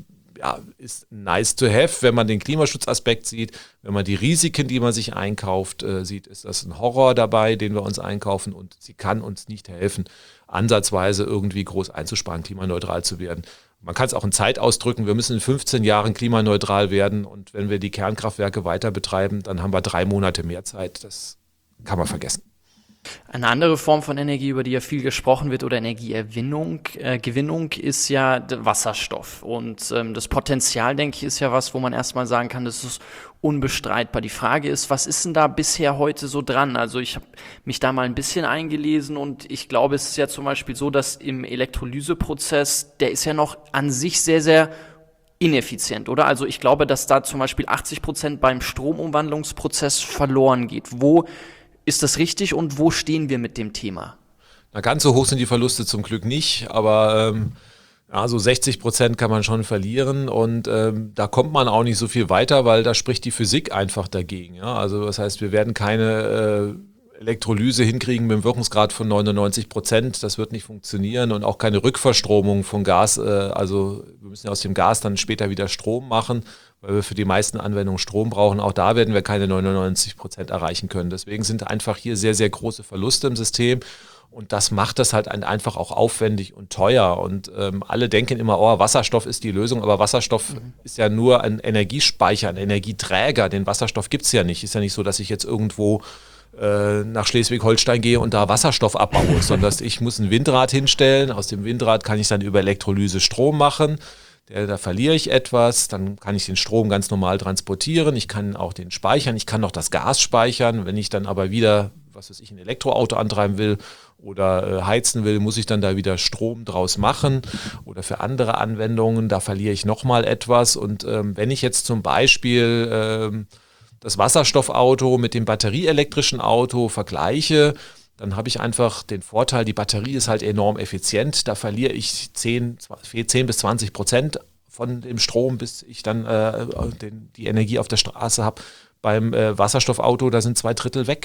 ist nice to have, wenn man den Klimaschutzaspekt sieht. Wenn man die Risiken, die man sich einkauft, sieht, ist das ein Horror dabei, den wir uns einkaufen und sie kann uns nicht helfen, ansatzweise irgendwie groß einzusparen, klimaneutral zu werden. Man kann es auch in Zeit ausdrücken, wir müssen in 15 Jahren klimaneutral werden und wenn wir die Kernkraftwerke weiter betreiben, dann haben wir 3 Monate mehr Zeit. Das kann man vergessen. Eine andere Form von Energie, über die ja viel gesprochen wird, oder Gewinnung, ist ja der Wasserstoff. Und das Potenzial, denke ich, ist ja was, wo man erstmal sagen kann, das ist unbestreitbar. Die Frage ist, was ist denn da bisher heute so dran? Also ich habe mich da mal ein bisschen eingelesen und ich glaube, es ist ja zum Beispiel so, dass im Elektrolyseprozess, der ist ja noch an sich sehr, sehr ineffizient, oder? Also ich glaube, dass da zum Beispiel 80% beim Stromumwandlungsprozess verloren geht. Wo ist das richtig und wo stehen wir mit dem Thema? Na, ganz so hoch sind die Verluste zum Glück nicht, aber so 60% kann man schon verlieren und da kommt man auch nicht so viel weiter, weil da spricht die Physik einfach dagegen. Ja? Also das heißt, wir werden keine Elektrolyse hinkriegen mit einem Wirkungsgrad von 99%, das wird nicht funktionieren und auch keine Rückverstromung von Gas, also wir müssen aus dem Gas dann später wieder Strom machen, weil wir für die meisten Anwendungen Strom brauchen. Auch da werden wir keine 99% erreichen können. Deswegen sind einfach hier sehr, sehr große Verluste im System. Und das macht das halt einfach auch aufwendig und teuer. Und alle denken immer, Wasserstoff ist die Lösung. Aber Wasserstoff ist ja nur ein Energiespeicher, ein Energieträger. Den Wasserstoff gibt es ja nicht. Ist ja nicht so, dass ich jetzt irgendwo nach Schleswig-Holstein gehe und da Wasserstoff abbaue, sondern ich muss ein Windrad hinstellen. Aus dem Windrad kann ich dann über Elektrolyse Strom machen. Da verliere ich etwas, dann kann ich den Strom ganz normal transportieren, ich kann auch den speichern, ich kann noch das Gas speichern. Wenn ich dann aber wieder, ein Elektroauto antreiben will oder heizen will, muss ich dann da wieder Strom draus machen oder für andere Anwendungen, da verliere ich nochmal etwas. Und wenn ich jetzt zum Beispiel das Wasserstoffauto mit dem batterieelektrischen Auto vergleiche, dann habe ich einfach den Vorteil, die Batterie ist halt enorm effizient. Da verliere ich 10 bis 20% von dem Strom, bis ich dann die Energie auf der Straße habe. Beim Wasserstoffauto, da sind 2/3 weg.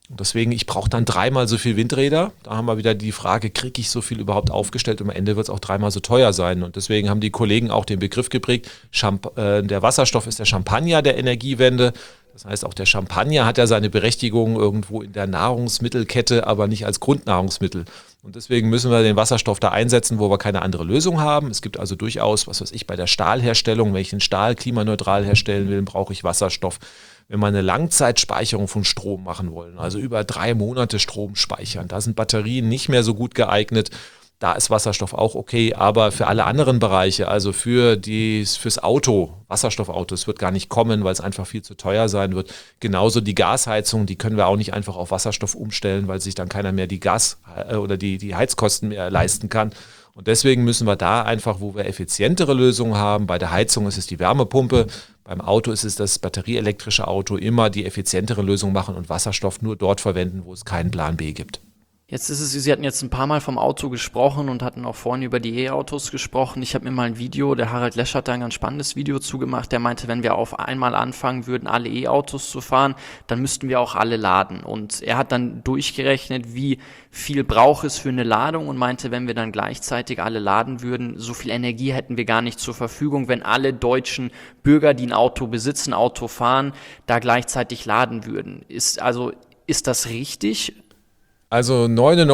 Und deswegen, ich brauche dann 3-mal so viel Windräder. Da haben wir wieder die Frage, kriege ich so viel überhaupt aufgestellt? Und am Ende wird es auch 3-mal so teuer sein. Und deswegen haben die Kollegen auch den Begriff geprägt, der Wasserstoff ist der Champagner der Energiewende. Das heißt, auch der Champagner hat ja seine Berechtigung irgendwo in der Nahrungsmittelkette, aber nicht als Grundnahrungsmittel. Und deswegen müssen wir den Wasserstoff da einsetzen, wo wir keine andere Lösung haben. Es gibt also durchaus, was weiß ich, bei der Stahlherstellung, wenn ich den Stahl klimaneutral herstellen will, brauche ich Wasserstoff. Wenn wir eine Langzeitspeicherung von Strom machen wollen, also über 3 Monate Strom speichern, da sind Batterien nicht mehr so gut geeignet. Da ist Wasserstoff auch okay, aber für alle anderen Bereiche, also fürs Auto, Wasserstoffauto, es wird gar nicht kommen, weil es einfach viel zu teuer sein wird. Genauso die Gasheizung, die können wir auch nicht einfach auf Wasserstoff umstellen, weil sich dann keiner mehr die oder die Heizkosten mehr leisten kann. Und deswegen müssen wir da einfach, wo wir effizientere Lösungen haben, bei der Heizung ist es die Wärmepumpe, beim Auto ist es das batterieelektrische Auto, immer die effizientere Lösung machen und Wasserstoff nur dort verwenden, wo es keinen Plan B gibt. Jetzt ist es, Sie hatten jetzt ein paar Mal vom Auto gesprochen und hatten auch vorhin über die E-Autos gesprochen. Ich habe mir mal ein Video, der Harald Lesch hat da ein ganz spannendes Video zugemacht, der meinte, wenn wir auf einmal anfangen würden, alle E-Autos zu fahren, dann müssten wir auch alle laden. Und er hat dann durchgerechnet, wie viel braucht es für eine Ladung und meinte, wenn wir dann gleichzeitig alle laden würden, so viel Energie hätten wir gar nicht zur Verfügung, wenn alle deutschen Bürger, die ein Auto besitzen, Auto fahren, da gleichzeitig laden würden. Ist das richtig? Also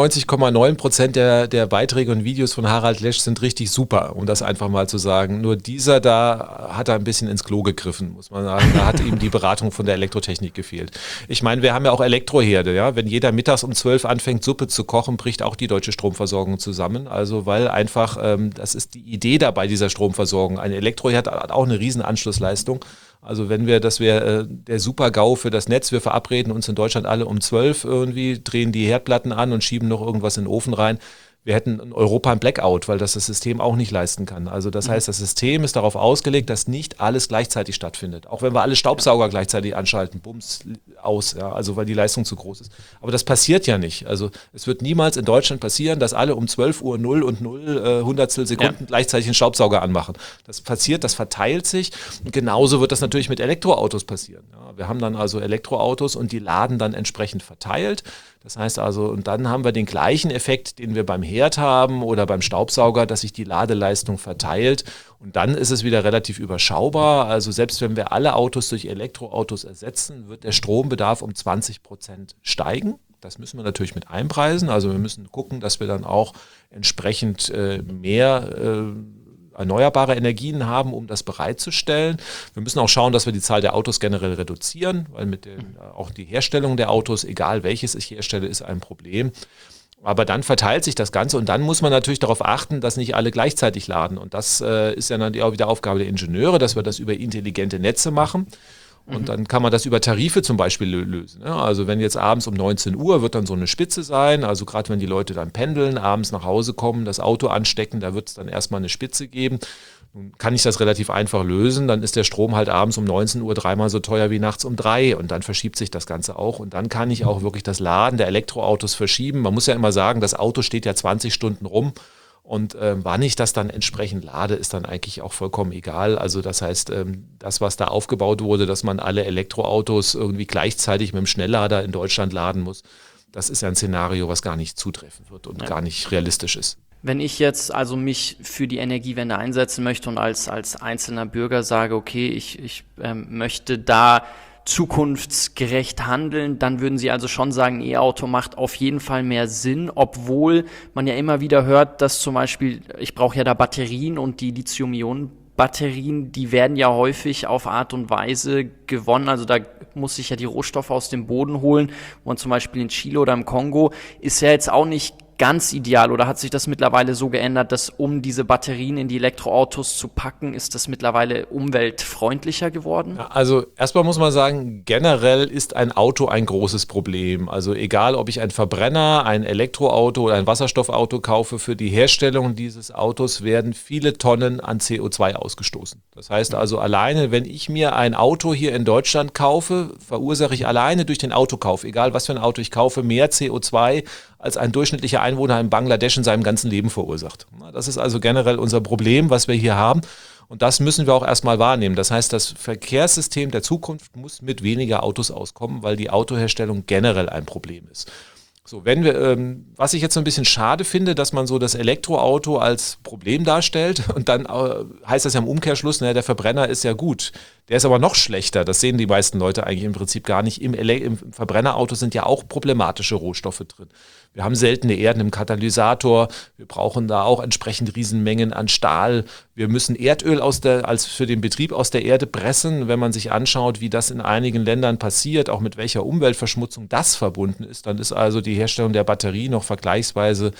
99,9% der Beiträge und Videos von Harald Lesch sind richtig super, um das einfach mal zu sagen. Nur dieser da hat er ein bisschen ins Klo gegriffen, muss man sagen. Da hat ihm die Beratung von der Elektrotechnik gefehlt. Ich meine, wir haben ja auch Elektroherde. Ja? Wenn jeder mittags um 12 anfängt, Suppe zu kochen, bricht auch die deutsche Stromversorgung zusammen. Also weil einfach, das ist die Idee dabei dieser Stromversorgung. Ein Elektroherd hat auch eine riesen Anschlussleistung. Also das wäre der Super-GAU für das Netz. Wir verabreden uns in Deutschland alle um 12 irgendwie, drehen die Herdplatten an und schieben noch irgendwas in den Ofen rein. Wir hätten in Europa ein Blackout, weil das System auch nicht leisten kann. Also das heißt, das System ist darauf ausgelegt, dass nicht alles gleichzeitig stattfindet. Auch wenn wir alle Staubsauger gleichzeitig anschalten, bums, aus, ja, also weil die Leistung zu groß ist. Aber das passiert ja nicht. Also es wird niemals in Deutschland passieren, dass alle um 12 Uhr 0 und 0 Hundertstel Sekunden gleichzeitig einen Staubsauger anmachen. Das passiert, das verteilt sich. Und genauso wird das natürlich mit Elektroautos passieren. Ja, wir haben dann also Elektroautos und die laden dann entsprechend verteilt. Das heißt also, und dann haben wir den gleichen Effekt, den wir beim Herd haben oder beim Staubsauger, dass sich die Ladeleistung verteilt. Und dann ist es wieder relativ überschaubar. Also selbst wenn wir alle Autos durch Elektroautos ersetzen, wird der Strombedarf um 20% steigen. Das müssen wir natürlich mit einpreisen. Also wir müssen gucken, dass wir dann auch entsprechend mehr erneuerbare Energien haben, um das bereitzustellen. Wir müssen auch schauen, dass wir die Zahl der Autos generell reduzieren, weil auch die Herstellung der Autos, egal welches ich herstelle, ist ein Problem. Aber dann verteilt sich das Ganze und dann muss man natürlich darauf achten, dass nicht alle gleichzeitig laden. Und das ist ja dann auch wieder Aufgabe der Ingenieure, dass wir das über intelligente Netze machen. Und dann kann man das über Tarife zum Beispiel lösen. Also wenn jetzt abends um 19 Uhr wird dann so eine Spitze sein, also gerade wenn die Leute dann pendeln, abends nach Hause kommen, das Auto anstecken, da wird es dann erstmal eine Spitze geben. Nun kann ich das relativ einfach lösen, dann ist der Strom halt abends um 19 Uhr 3-mal so teuer wie nachts um 3 und dann verschiebt sich das Ganze auch und dann kann ich auch wirklich das Laden der Elektroautos verschieben. Man muss ja immer sagen, das Auto steht ja 20 Stunden rum. Und wann ich das dann entsprechend lade, ist dann eigentlich auch vollkommen egal. Also das heißt, das, was da aufgebaut wurde, dass man alle Elektroautos irgendwie gleichzeitig mit dem Schnelllader in Deutschland laden muss, das ist ja ein Szenario, was gar nicht zutreffen wird und gar nicht realistisch ist. Wenn ich jetzt also mich für die Energiewende einsetzen möchte und als einzelner Bürger sage, okay, ich möchte da zukunftsgerecht handeln, dann würden Sie also schon sagen, ein E-Auto macht auf jeden Fall mehr Sinn, obwohl man ja immer wieder hört, dass zum Beispiel, ich brauche ja da Batterien und die Lithium-Ionen-Batterien, die werden ja häufig auf Art und Weise gewonnen, also da muss ich ja die Rohstoffe aus dem Boden holen und zum Beispiel in Chile oder im Kongo ist ja jetzt auch nicht ganz ideal oder hat sich das mittlerweile so geändert, dass um diese Batterien in die Elektroautos zu packen, ist das mittlerweile umweltfreundlicher geworden? Ja, also erstmal muss man sagen, generell ist ein Auto ein großes Problem. Also egal, ob ich ein Verbrenner, ein Elektroauto oder ein Wasserstoffauto kaufe, für die Herstellung dieses Autos werden viele Tonnen an CO2 ausgestoßen. Das heißt also alleine, wenn ich mir ein Auto hier in Deutschland kaufe, verursache ich alleine durch den Autokauf, egal was für ein Auto ich kaufe, mehr CO2 als ein durchschnittlicher Einwohner in Bangladesch in seinem ganzen Leben verursacht. Das ist also generell unser Problem, was wir hier haben. Und das müssen wir auch erstmal wahrnehmen. Das heißt, das Verkehrssystem der Zukunft muss mit weniger Autos auskommen, weil die Autoherstellung generell ein Problem ist. So, wenn wir, was ich jetzt so ein bisschen schade finde, dass man so das Elektroauto als Problem darstellt und dann heißt das ja im Umkehrschluss, der Verbrenner ist ja gut. Der ist aber noch schlechter. Das sehen die meisten Leute eigentlich im Prinzip gar nicht. Im Verbrennerauto sind ja auch problematische Rohstoffe drin. Wir haben seltene Erden im Katalysator. Wir brauchen da auch entsprechend Riesenmengen an Stahl. Wir müssen Erdöl als für den Betrieb aus der Erde pressen. Wenn man sich anschaut, wie das in einigen Ländern passiert, auch mit welcher Umweltverschmutzung das verbunden ist, dann ist also die Herstellung der Batterie noch vergleichsweise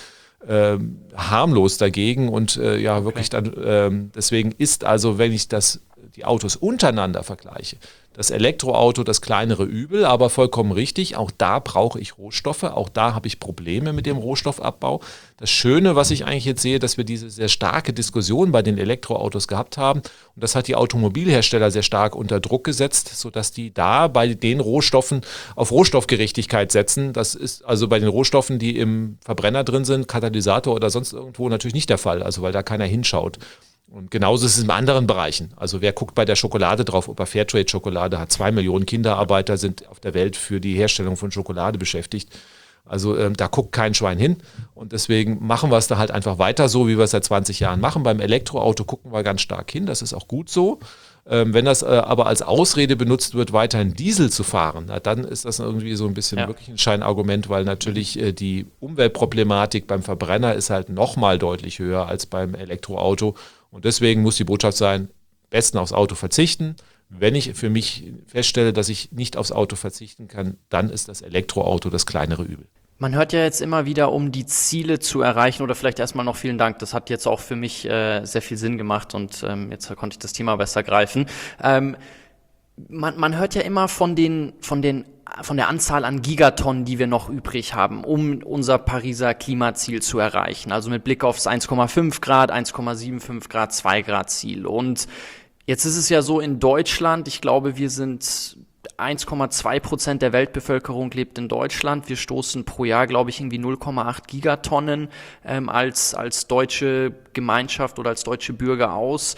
harmlos dagegen und wirklich dann deswegen ist also, wenn ich die Autos untereinander vergleiche, das Elektroauto das kleinere Übel, aber vollkommen richtig, auch da brauche ich Rohstoffe, auch da habe ich Probleme mit dem Rohstoffabbau. Das Schöne, was ich eigentlich jetzt sehe, dass wir diese sehr starke Diskussion bei den Elektroautos gehabt haben und das hat die Automobilhersteller sehr stark unter Druck gesetzt, sodass die da bei den Rohstoffen auf Rohstoffgerechtigkeit setzen. Das ist also bei den Rohstoffen, die im Verbrenner drin sind, Katalysator oder sonst irgendwo natürlich nicht der Fall, also weil da keiner hinschaut. Und genauso ist es in anderen Bereichen. Also wer guckt bei der Schokolade drauf, ob er Fairtrade-Schokolade hat. 2 Millionen Kinderarbeiter sind auf der Welt für die Herstellung von Schokolade beschäftigt. Also da guckt kein Schwein hin. Und deswegen machen wir es da halt einfach weiter so, wie wir es seit 20 Jahren machen. Beim Elektroauto gucken wir ganz stark hin. Das ist auch gut so. Wenn das aber als Ausrede benutzt wird, weiterhin Diesel zu fahren, dann ist das irgendwie so ein bisschen wirklich ein Scheinargument, weil natürlich die Umweltproblematik beim Verbrenner ist halt nochmal deutlich höher als beim Elektroauto. Und deswegen muss die Botschaft sein, besten aufs Auto verzichten. Wenn ich für mich feststelle, dass ich nicht aufs Auto verzichten kann, dann ist das Elektroauto das kleinere Übel. Man hört ja jetzt immer wieder, um die Ziele zu erreichen, oder vielleicht erstmal noch vielen Dank, das hat jetzt auch für mich sehr viel Sinn gemacht und jetzt konnte ich das Thema besser greifen. Man hört ja immer von der Anzahl an Gigatonnen, die wir noch übrig haben, um unser Pariser Klimaziel zu erreichen. Also mit Blick aufs 1,5 Grad, 1,75 Grad, 2 Grad Ziel. Und jetzt ist es ja so in Deutschland, ich glaube, wir sind 1,2% der Weltbevölkerung lebt in Deutschland. Wir stoßen pro Jahr, glaube ich, irgendwie 0,8 Gigatonnen als deutsche Gemeinschaft oder als deutsche Bürger aus.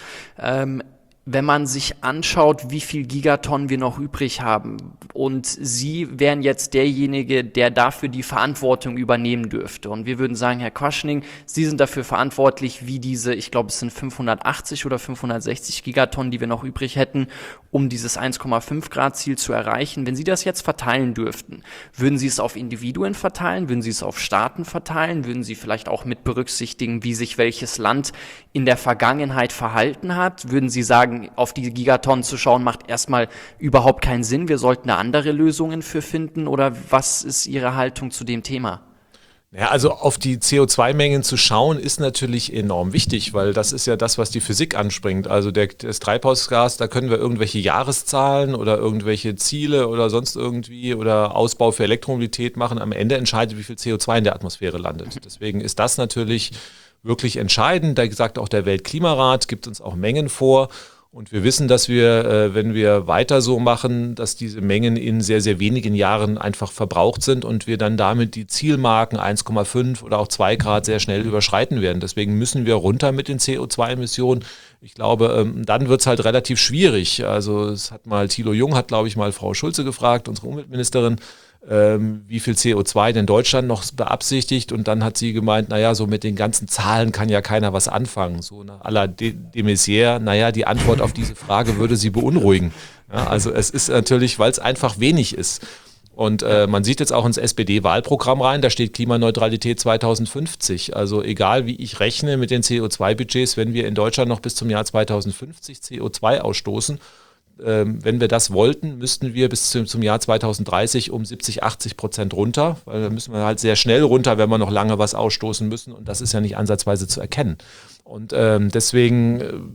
Wenn man sich anschaut, wie viel Gigatonnen wir noch übrig haben und Sie wären jetzt derjenige, der dafür die Verantwortung übernehmen dürfte. Und wir würden sagen, Herr Quaschning, Sie sind dafür verantwortlich, wie diese, ich glaube, es sind 580 oder 560 Gigatonnen, die wir noch übrig hätten, um dieses 1,5 Grad Ziel zu erreichen. Wenn Sie das jetzt verteilen dürften, würden Sie es auf Individuen verteilen? Würden Sie es auf Staaten verteilen? Würden Sie vielleicht auch mit berücksichtigen, wie sich welches Land in der Vergangenheit verhalten hat? Würden Sie sagen, auf die Gigatonnen zu schauen, macht erstmal überhaupt keinen Sinn. Wir sollten da andere Lösungen für finden. Oder was ist Ihre Haltung zu dem Thema? Ja, also auf die CO2-Mengen zu schauen, ist natürlich enorm wichtig, weil das ist ja das, was die Physik anspringt. Also das Treibhausgas, da können wir irgendwelche Jahreszahlen oder irgendwelche Ziele oder sonst irgendwie oder Ausbau für Elektromobilität machen. Am Ende entscheidet, wie viel CO2 in der Atmosphäre landet. Deswegen ist das natürlich wirklich entscheidend. Da sagt auch der Weltklimarat, gibt uns auch Mengen vor. Und wir wissen, dass wir, wenn wir weiter so machen, dass diese Mengen in sehr, sehr wenigen Jahren einfach verbraucht sind und wir dann damit die Zielmarken 1,5 oder auch 2 Grad sehr schnell überschreiten werden. Deswegen müssen wir runter mit den CO2-Emissionen. Ich glaube, dann wird es halt relativ schwierig. Also Thilo Jung hat, glaube ich, mal Frau Schulze gefragt, unsere Umweltministerin, wie viel CO2 denn Deutschland noch beabsichtigt, und dann hat sie gemeint, naja, so mit den ganzen Zahlen kann ja keiner was anfangen, so à la de Maizière, naja, die Antwort auf diese Frage würde sie beunruhigen. Ja, also es ist natürlich, weil es einfach wenig ist. Und man sieht jetzt auch ins SPD-Wahlprogramm rein, da steht Klimaneutralität 2050. Also egal wie ich rechne mit den CO2-Budgets, wenn wir in Deutschland noch bis zum Jahr 2050 CO2 ausstoßen, wenn wir das wollten, müssten wir bis zum Jahr 2030 um 70-80% runter, weil da müssen wir halt sehr schnell runter, wenn wir noch lange was ausstoßen müssen, und das ist ja nicht ansatzweise zu erkennen. Und deswegen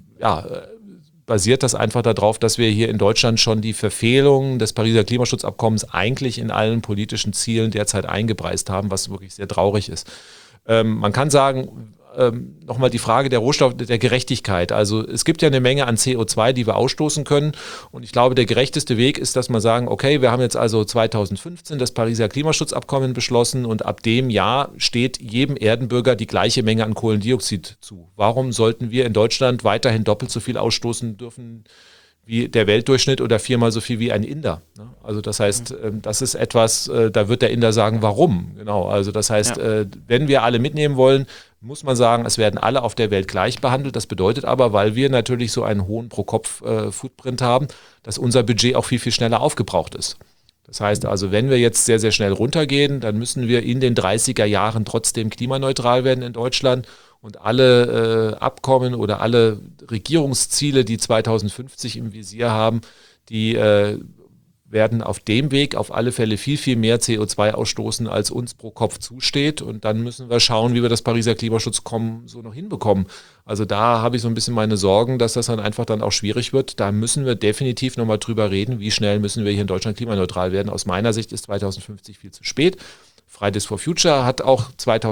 basiert das einfach darauf, dass wir hier in Deutschland schon die Verfehlung des Pariser Klimaschutzabkommens eigentlich in allen politischen Zielen derzeit eingepreist haben, was wirklich sehr traurig ist. Man kann sagen, nochmal die Frage der der Gerechtigkeit. Also es gibt ja eine Menge an CO2, die wir ausstoßen können. Und ich glaube, der gerechteste Weg ist, dass wir sagen, okay, wir haben jetzt also 2015 das Pariser Klimaschutzabkommen beschlossen und ab dem Jahr steht jedem Erdenbürger die gleiche Menge an Kohlendioxid zu. Warum sollten wir in Deutschland weiterhin doppelt so viel ausstoßen dürfen wie der Weltdurchschnitt oder 4-mal so viel wie ein Inder? Also das heißt, das ist etwas, da wird der Inder sagen, warum? Genau, also das heißt, wenn wir alle mitnehmen wollen, muss man sagen, es werden alle auf der Welt gleich behandelt. Das bedeutet aber, weil wir natürlich so einen hohen Pro-Kopf-Footprint haben, dass unser Budget auch viel, viel schneller aufgebraucht ist. Das heißt also, wenn wir jetzt sehr, sehr schnell runtergehen, dann müssen wir in den 30er Jahren trotzdem klimaneutral werden in Deutschland. Und alle Abkommen oder alle Regierungsziele, die 2050 im Visier haben, die werden auf dem Weg auf alle Fälle viel, viel mehr CO2 ausstoßen, als uns pro Kopf zusteht. Und dann müssen wir schauen, wie wir das Pariser Klimaschutzabkommen so noch hinbekommen. Also da habe ich so ein bisschen meine Sorgen, dass das dann einfach dann auch schwierig wird. Da müssen wir definitiv nochmal drüber reden, wie schnell müssen wir hier in Deutschland klimaneutral werden. Aus meiner Sicht ist 2050 viel zu spät. Fridays for Future hat auch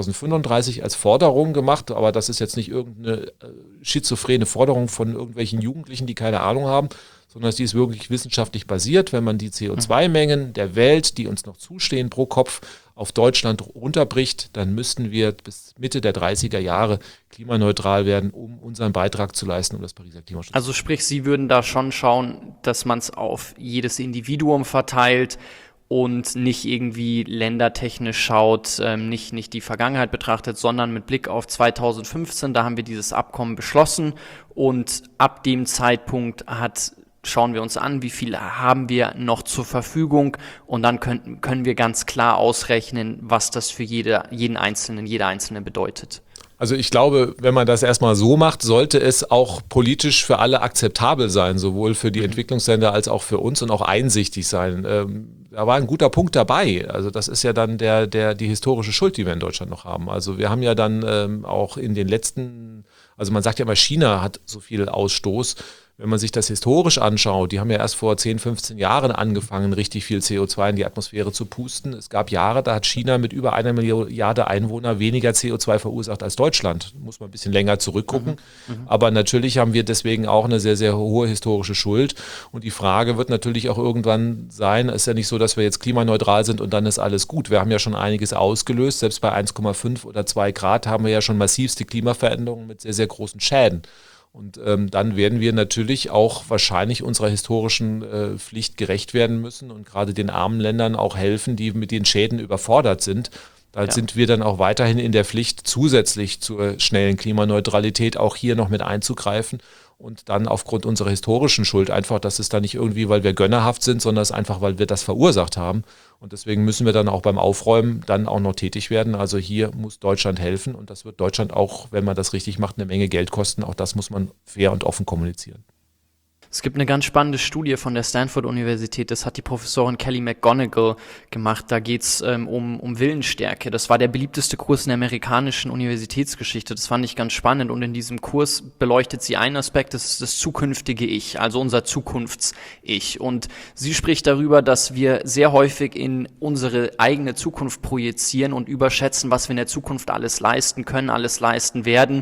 2035 als Forderung gemacht, aber das ist jetzt nicht irgendeine schizophrene Forderung von irgendwelchen Jugendlichen, die keine Ahnung haben, sondern die ist wirklich wissenschaftlich basiert. Wenn man die CO2-Mengen der Welt, die uns noch zustehen pro Kopf, auf Deutschland runterbricht, dann müssten wir bis Mitte der 30er Jahre klimaneutral werden, um unseren Beitrag zu leisten, um das Pariser Klimaschutz. Also sprich, Sie würden da schon schauen, dass man es auf jedes Individuum verteilt und nicht irgendwie ländertechnisch schaut, nicht die Vergangenheit betrachtet, sondern mit Blick auf 2015, da haben wir dieses Abkommen beschlossen und ab dem Zeitpunkt schauen wir uns an, wie viel haben wir noch zur Verfügung und dann können wir ganz klar ausrechnen, was das für jeder Einzelne bedeutet. Also ich glaube, wenn man das erstmal so macht, sollte es auch politisch für alle akzeptabel sein, sowohl für die Entwicklungsländer als auch für uns und auch einsichtig sein. Da war ein guter Punkt dabei. Also das ist ja dann die historische Schuld, die wir in Deutschland noch haben. Also wir haben ja dann auch in den also man sagt ja immer, China hat so viel Ausstoß. Wenn man sich das historisch anschaut, die haben ja erst vor 10, 15 Jahren angefangen, richtig viel CO2 in die Atmosphäre zu pusten. Es gab Jahre, da hat China mit über 1 Milliarde Einwohner weniger CO2 verursacht als Deutschland. Muss man ein bisschen länger zurückgucken. Aber natürlich haben wir deswegen auch eine sehr, sehr hohe historische Schuld. Und die Frage wird natürlich auch irgendwann sein, es ist ja nicht so, dass wir jetzt klimaneutral sind und dann ist alles gut. Wir haben ja schon einiges ausgelöst. Selbst bei 1,5 oder 2 Grad haben wir ja schon massivste Klimaveränderungen mit sehr, sehr großen Schäden. Und dann werden wir natürlich auch wahrscheinlich unserer historischen Pflicht gerecht werden müssen und gerade den armen Ländern auch helfen, die mit den Schäden überfordert sind. Da sind wir dann auch weiterhin in der Pflicht, zusätzlich zur schnellen Klimaneutralität auch hier noch mit einzugreifen und dann aufgrund unserer historischen Schuld einfach, dass es da nicht irgendwie, weil wir gönnerhaft sind, sondern es einfach, weil wir das verursacht haben. Und deswegen müssen wir dann auch beim Aufräumen dann auch noch tätig werden. Also hier muss Deutschland helfen und das wird Deutschland auch, wenn man das richtig macht, eine Menge Geld kosten. Auch das muss man fair und offen kommunizieren. Es gibt eine ganz spannende Studie von der Stanford-Universität, das hat die Professorin Kelly McGonigal gemacht, da geht's um Willensstärke. Das war der beliebteste Kurs in der amerikanischen Universitätsgeschichte, das fand ich ganz spannend und in diesem Kurs beleuchtet sie einen Aspekt, das ist das zukünftige Ich, also unser Zukunfts-Ich. Und sie spricht darüber, dass wir sehr häufig in unsere eigene Zukunft projizieren und überschätzen, was wir in der Zukunft alles leisten können, alles leisten werden,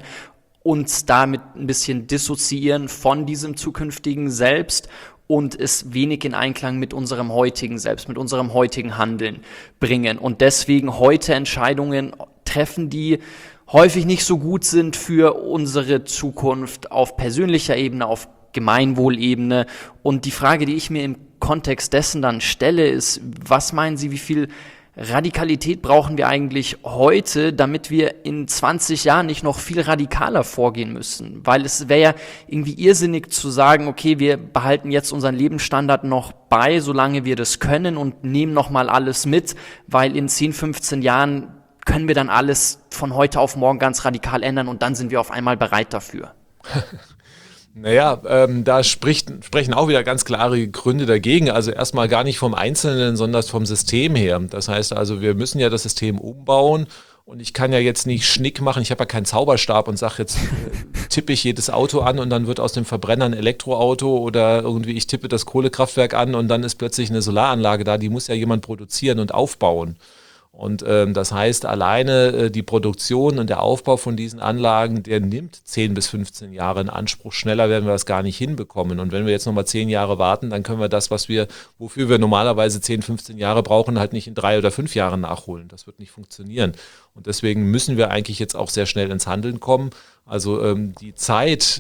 uns damit ein bisschen dissoziieren von diesem zukünftigen Selbst und es wenig in Einklang mit unserem heutigen Selbst, mit unserem heutigen Handeln bringen und deswegen heute Entscheidungen treffen, die häufig nicht so gut sind für unsere Zukunft auf persönlicher Ebene, auf Gemeinwohlebene. Und die Frage, die ich mir im Kontext dessen dann stelle, ist, was meinen Sie, wie viel Radikalität brauchen wir eigentlich heute, damit wir in 20 Jahren nicht noch viel radikaler vorgehen müssen? Weil es wäre ja irgendwie irrsinnig zu sagen, okay, wir behalten jetzt unseren Lebensstandard noch bei, solange wir das können und nehmen nochmal alles mit, weil in 10, 15 Jahren können wir dann alles von heute auf morgen ganz radikal ändern und dann sind wir auf einmal bereit dafür. Naja, da sprechen auch wieder ganz klare Gründe dagegen. Also erstmal gar nicht vom Einzelnen, sondern vom System her. Das heißt also, wir müssen ja das System umbauen und ich kann ja jetzt nicht Schnick machen. Ich habe ja keinen Zauberstab und sage jetzt, tippe ich jedes Auto an und dann wird aus dem Verbrenner ein Elektroauto oder irgendwie ich tippe das Kohlekraftwerk an und dann ist plötzlich eine Solaranlage da. Die muss ja jemand produzieren und aufbauen. Und das heißt, alleine die Produktion und der Aufbau von diesen Anlagen, der nimmt 10 bis 15 Jahre in Anspruch. Schneller werden wir das gar nicht hinbekommen. Und wenn wir jetzt nochmal 10 Jahre warten, dann können wir das, wofür wir normalerweise 10, 15 Jahre brauchen, halt nicht in 3 oder 5 Jahren nachholen. Das wird nicht funktionieren. Und deswegen müssen wir eigentlich jetzt auch sehr schnell ins Handeln kommen. Also die Zeit,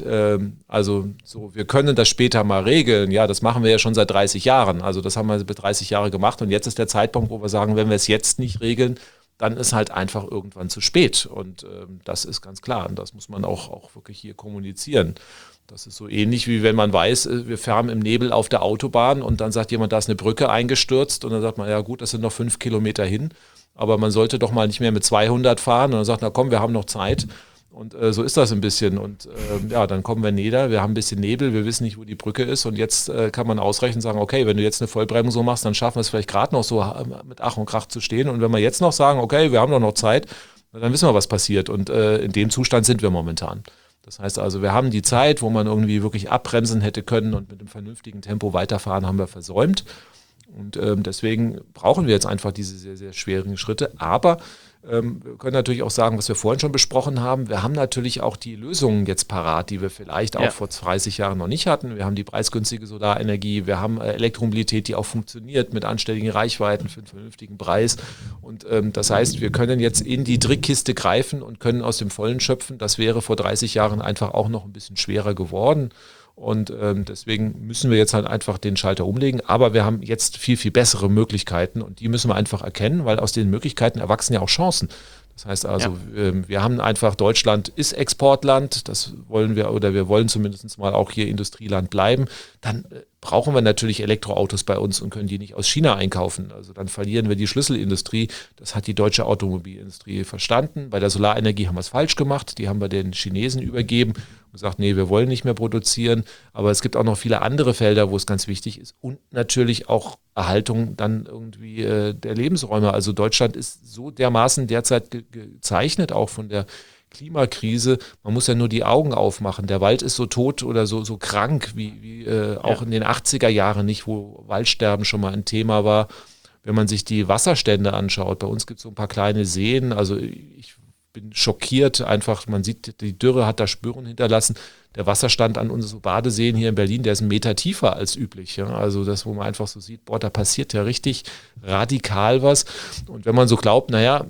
wir können das später mal regeln. Ja, das machen wir ja schon seit 30 Jahren. Also das haben wir seit 30 Jahre gemacht und jetzt ist der Zeitpunkt, wo wir sagen, wenn wir es jetzt nicht regeln, dann ist halt einfach irgendwann zu spät. Und das ist ganz klar und das muss man auch wirklich hier kommunizieren. Das ist so ähnlich, wie wenn man weiß, wir fahren im Nebel auf der Autobahn und dann sagt jemand, da ist eine Brücke eingestürzt und dann sagt man, ja gut, das sind noch 5 Kilometer hin, aber man sollte doch mal nicht mehr mit 200 fahren und dann sagt, na komm, wir haben noch Zeit. Und so ist das ein bisschen. Und dann kommen wir nieder, wir haben ein bisschen Nebel, wir wissen nicht, wo die Brücke ist. Und jetzt kann man ausrechnen und sagen, okay, wenn du jetzt eine Vollbremsung machst, dann schaffen wir es vielleicht gerade noch so mit Ach und Krach zu stehen. Und wenn wir jetzt noch sagen, okay, wir haben doch noch Zeit, dann wissen wir, was passiert. Und in dem Zustand sind wir momentan. Das heißt also, wir haben die Zeit, wo man irgendwie wirklich abbremsen hätte können und mit einem vernünftigen Tempo weiterfahren, haben wir versäumt. Und deswegen brauchen wir jetzt einfach diese sehr, sehr schwierigen Schritte. Aber wir können natürlich auch sagen, was wir vorhin schon besprochen haben. Wir haben natürlich auch die Lösungen jetzt parat, die wir vielleicht auch vor 30 Jahren noch nicht hatten. Wir haben die preisgünstige Solarenergie, wir haben Elektromobilität, die auch funktioniert mit anständigen Reichweiten für einen vernünftigen Preis. Und das heißt, wir können jetzt in die Trickkiste greifen und können aus dem Vollen schöpfen. Das wäre vor 30 Jahren einfach auch noch ein bisschen schwerer geworden. Und deswegen müssen wir jetzt halt einfach den Schalter umlegen. Aber wir haben jetzt viel, viel bessere Möglichkeiten und die müssen wir einfach erkennen, weil aus den Möglichkeiten erwachsen ja auch Chancen. Das heißt also, wir haben einfach, Deutschland ist Exportland, das wollen wir, oder wir wollen zumindest mal auch hier Industrieland bleiben. Dann brauchen wir natürlich Elektroautos bei uns und können die nicht aus China einkaufen. Also dann verlieren wir die Schlüsselindustrie. Das hat die deutsche Automobilindustrie verstanden. Bei der Solarenergie haben wir es falsch gemacht. Die haben wir den Chinesen übergeben und gesagt, nee, wir wollen nicht mehr produzieren. Aber es gibt auch noch viele andere Felder, wo es ganz wichtig ist. Und natürlich auch Erhaltung dann irgendwie der Lebensräume. Also Deutschland ist so dermaßen derzeit gezeichnet, auch von der Klimakrise. Man muss ja nur die Augen aufmachen. Der Wald ist so tot oder so krank wie auch in den 80er Jahren nicht, wo Waldsterben schon mal ein Thema war. Wenn man sich die Wasserstände anschaut, bei uns gibt es so ein paar kleine Seen, also ich bin schockiert einfach, man sieht, die Dürre hat da Spuren hinterlassen. Der Wasserstand an unseren Badeseen hier in Berlin, der ist 1 Meter tiefer als üblich. Ja? Also das, wo man einfach so sieht, boah, da passiert ja richtig radikal was. Und wenn man so glaubt, naja,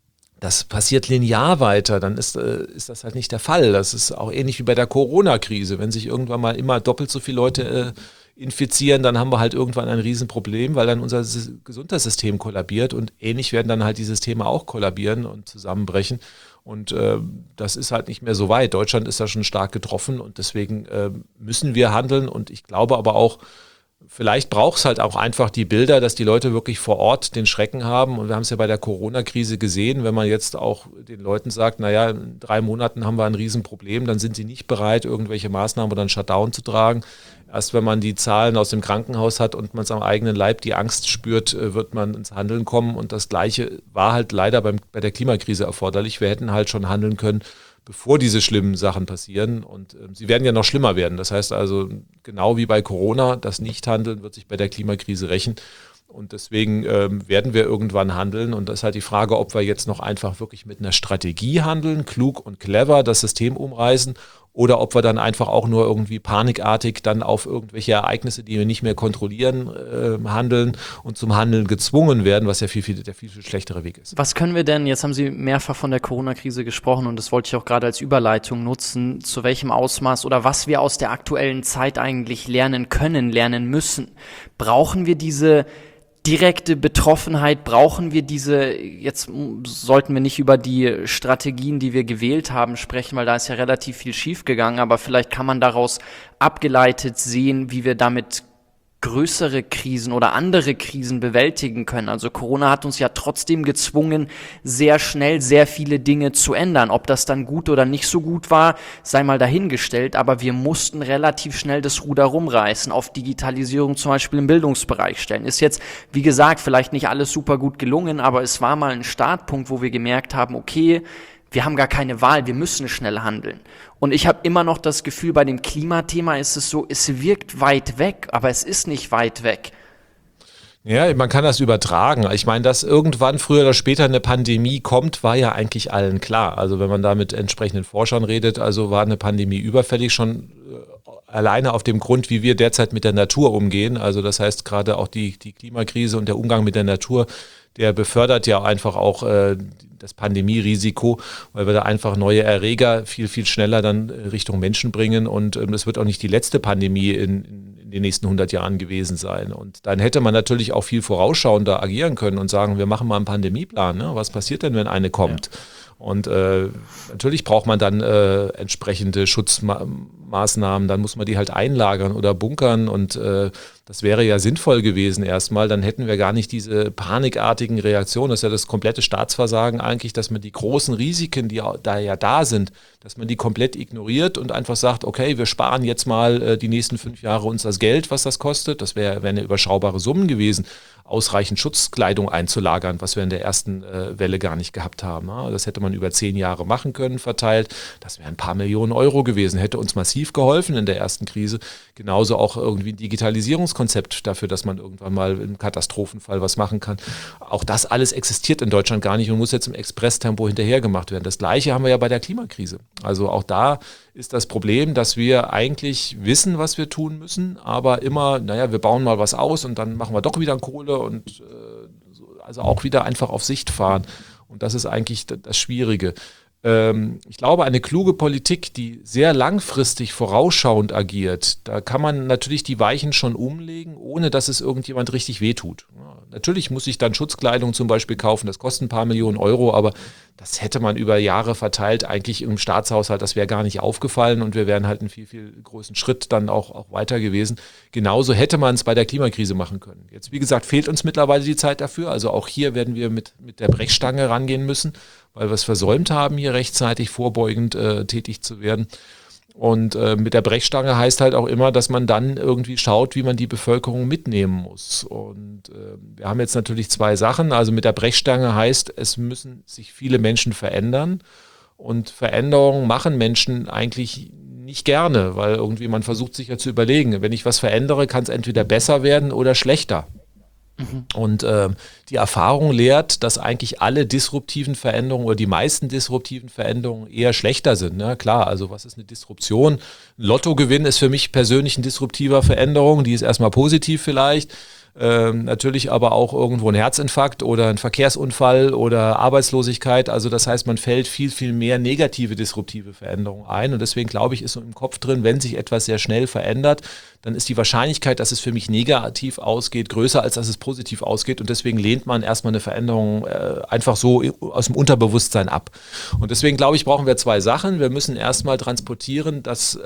das passiert linear weiter, dann ist das halt nicht der Fall. Das ist auch ähnlich wie bei der Corona-Krise. Wenn sich irgendwann mal immer doppelt so viele Leute infizieren, dann haben wir halt irgendwann ein Riesenproblem, weil dann unser Gesundheitssystem kollabiert und ähnlich werden dann halt die Systeme auch kollabieren und zusammenbrechen. Und das ist halt nicht mehr so weit. Deutschland ist da schon stark getroffen und deswegen müssen wir handeln. Und ich glaube aber auch, vielleicht braucht es halt auch einfach die Bilder, dass die Leute wirklich vor Ort den Schrecken haben. Und wir haben es ja bei der Corona-Krise gesehen, wenn man jetzt auch den Leuten sagt, naja, in 3 Monaten haben wir ein Riesenproblem, dann sind sie nicht bereit, irgendwelche Maßnahmen oder einen Shutdown zu tragen. Erst wenn man die Zahlen aus dem Krankenhaus hat und man es am eigenen Leib die Angst spürt, wird man ins Handeln kommen. Und das Gleiche war halt leider bei der Klimakrise erforderlich. Wir hätten halt schon handeln können, bevor diese schlimmen Sachen passieren. Und sie werden ja noch schlimmer werden. Das heißt also, genau wie bei Corona, das Nichthandeln wird sich bei der Klimakrise rächen. Und deswegen werden wir irgendwann handeln. Und das ist halt die Frage, ob wir jetzt noch einfach wirklich mit einer Strategie handeln, klug und clever das System umreißen, oder ob wir dann einfach auch nur irgendwie panikartig dann auf irgendwelche Ereignisse, die wir nicht mehr kontrollieren, handeln und zum Handeln gezwungen werden, was ja der viel schlechtere Weg ist. Was können wir denn, jetzt haben Sie mehrfach von der Corona-Krise gesprochen und das wollte ich auch gerade als Überleitung nutzen, zu welchem Ausmaß oder was wir aus der aktuellen Zeit eigentlich lernen können, lernen müssen? Brauchen wir diese direkte Betroffenheit, brauchen wir jetzt sollten wir nicht über die Strategien, die wir gewählt haben, sprechen, weil da ist ja relativ viel schiefgegangen, aber vielleicht kann man daraus abgeleitet sehen, wie wir damit größere Krisen oder andere Krisen bewältigen können. Also Corona hat uns ja trotzdem gezwungen, sehr schnell sehr viele Dinge zu ändern. Ob das dann gut oder nicht so gut war, sei mal dahingestellt, aber wir mussten relativ schnell das Ruder rumreißen, auf Digitalisierung zum Beispiel im Bildungsbereich stellen. Ist jetzt, wie gesagt, vielleicht nicht alles super gut gelungen, aber es war mal ein Startpunkt, wo wir gemerkt haben, okay, wir haben gar keine Wahl, wir müssen schnell handeln. Und ich habe immer noch das Gefühl, bei dem Klimathema ist es so, es wirkt weit weg, aber es ist nicht weit weg. Ja, man kann das übertragen. Ich meine, dass irgendwann früher oder später eine Pandemie kommt, war ja eigentlich allen klar. Also wenn man da mit entsprechenden Forschern redet, also war eine Pandemie überfällig schon alleine auf dem Grund, wie wir derzeit mit der Natur umgehen. Also das heißt gerade auch die Klimakrise und der Umgang mit der Natur, der befördert ja einfach auch das Pandemierisiko, weil wir da einfach neue Erreger viel, viel schneller dann Richtung Menschen bringen. Und es wird auch nicht die letzte Pandemie in den nächsten 100 Jahren gewesen sein. Und dann hätte man natürlich auch viel vorausschauender agieren können und sagen, wir machen mal einen Pandemieplan. Ne? Was passiert denn, wenn eine kommt? Ja. Und natürlich braucht man dann entsprechende Schutzmaßnahmen, dann muss man die halt einlagern oder bunkern und das wäre ja sinnvoll gewesen erstmal, dann hätten wir gar nicht diese panikartigen Reaktionen, das ist ja das komplette Staatsversagen eigentlich, dass man die großen Risiken, die da sind, dass man die komplett ignoriert und einfach sagt, okay, wir sparen jetzt mal die nächsten 5 Jahre uns das Geld, was das kostet, das wären eine überschaubare Summen gewesen, ausreichend Schutzkleidung einzulagern, was wir in der ersten Welle gar nicht gehabt haben. Das hätte man über 10 Jahre machen können, verteilt. Das wären ein paar Millionen Euro gewesen, hätte uns massiv geholfen in der ersten Krise. Genauso auch irgendwie ein Digitalisierungskonzept dafür, dass man irgendwann mal im Katastrophenfall was machen kann. Auch das alles existiert in Deutschland gar nicht und muss jetzt im Expresstempo hinterher gemacht werden. Das Gleiche haben wir ja bei der Klimakrise. Also auch da ist das Problem, dass wir eigentlich wissen, was wir tun müssen, aber immer, wir bauen mal was aus und dann machen wir doch wieder Kohle und also auch wieder einfach auf Sicht fahren. Und das ist eigentlich das Schwierige. Ich glaube, eine kluge Politik, die sehr langfristig vorausschauend agiert, da kann man natürlich die Weichen schon umlegen, ohne dass es irgendjemand richtig wehtut. Ja, natürlich muss ich dann Schutzkleidung zum Beispiel kaufen, das kostet ein paar Millionen Euro, aber das hätte man über Jahre verteilt eigentlich im Staatshaushalt, das wäre gar nicht aufgefallen und wir wären halt einen viel, viel größeren Schritt dann auch weiter gewesen. Genauso hätte man es bei der Klimakrise machen können. Jetzt, wie gesagt, fehlt uns mittlerweile die Zeit dafür, also auch hier werden wir mit der Brechstange rangehen müssen, weil wir es versäumt haben, hier rechtzeitig vorbeugend tätig zu werden. Und mit der Brechstange heißt halt auch immer, dass man dann irgendwie schaut, wie man die Bevölkerung mitnehmen muss. Und wir haben jetzt natürlich 2 Sachen. Also mit der Brechstange heißt, es müssen sich viele Menschen verändern. Und Veränderungen machen Menschen eigentlich nicht gerne, weil irgendwie man versucht sich ja zu überlegen, wenn ich was verändere, kann es entweder besser werden oder schlechter. Und die Erfahrung lehrt, dass eigentlich alle disruptiven Veränderungen oder die meisten disruptiven Veränderungen eher schlechter sind. Ne? Klar, also was ist eine Disruption? Ein Lottogewinn ist für mich persönlich eine disruptiver Veränderung, die ist erstmal positiv vielleicht. Natürlich aber auch irgendwo ein Herzinfarkt oder ein Verkehrsunfall oder Arbeitslosigkeit. Also das heißt, man fällt viel, viel mehr negative, disruptive Veränderungen ein. Und deswegen glaube ich, ist so im Kopf drin, wenn sich etwas sehr schnell verändert, dann ist die Wahrscheinlichkeit, dass es für mich negativ ausgeht, größer, als dass es positiv ausgeht. Und deswegen lehnt man erstmal eine Veränderung einfach so aus dem Unterbewusstsein ab. Und deswegen glaube ich, brauchen wir 2 Sachen. Wir müssen erstmal transportieren, dass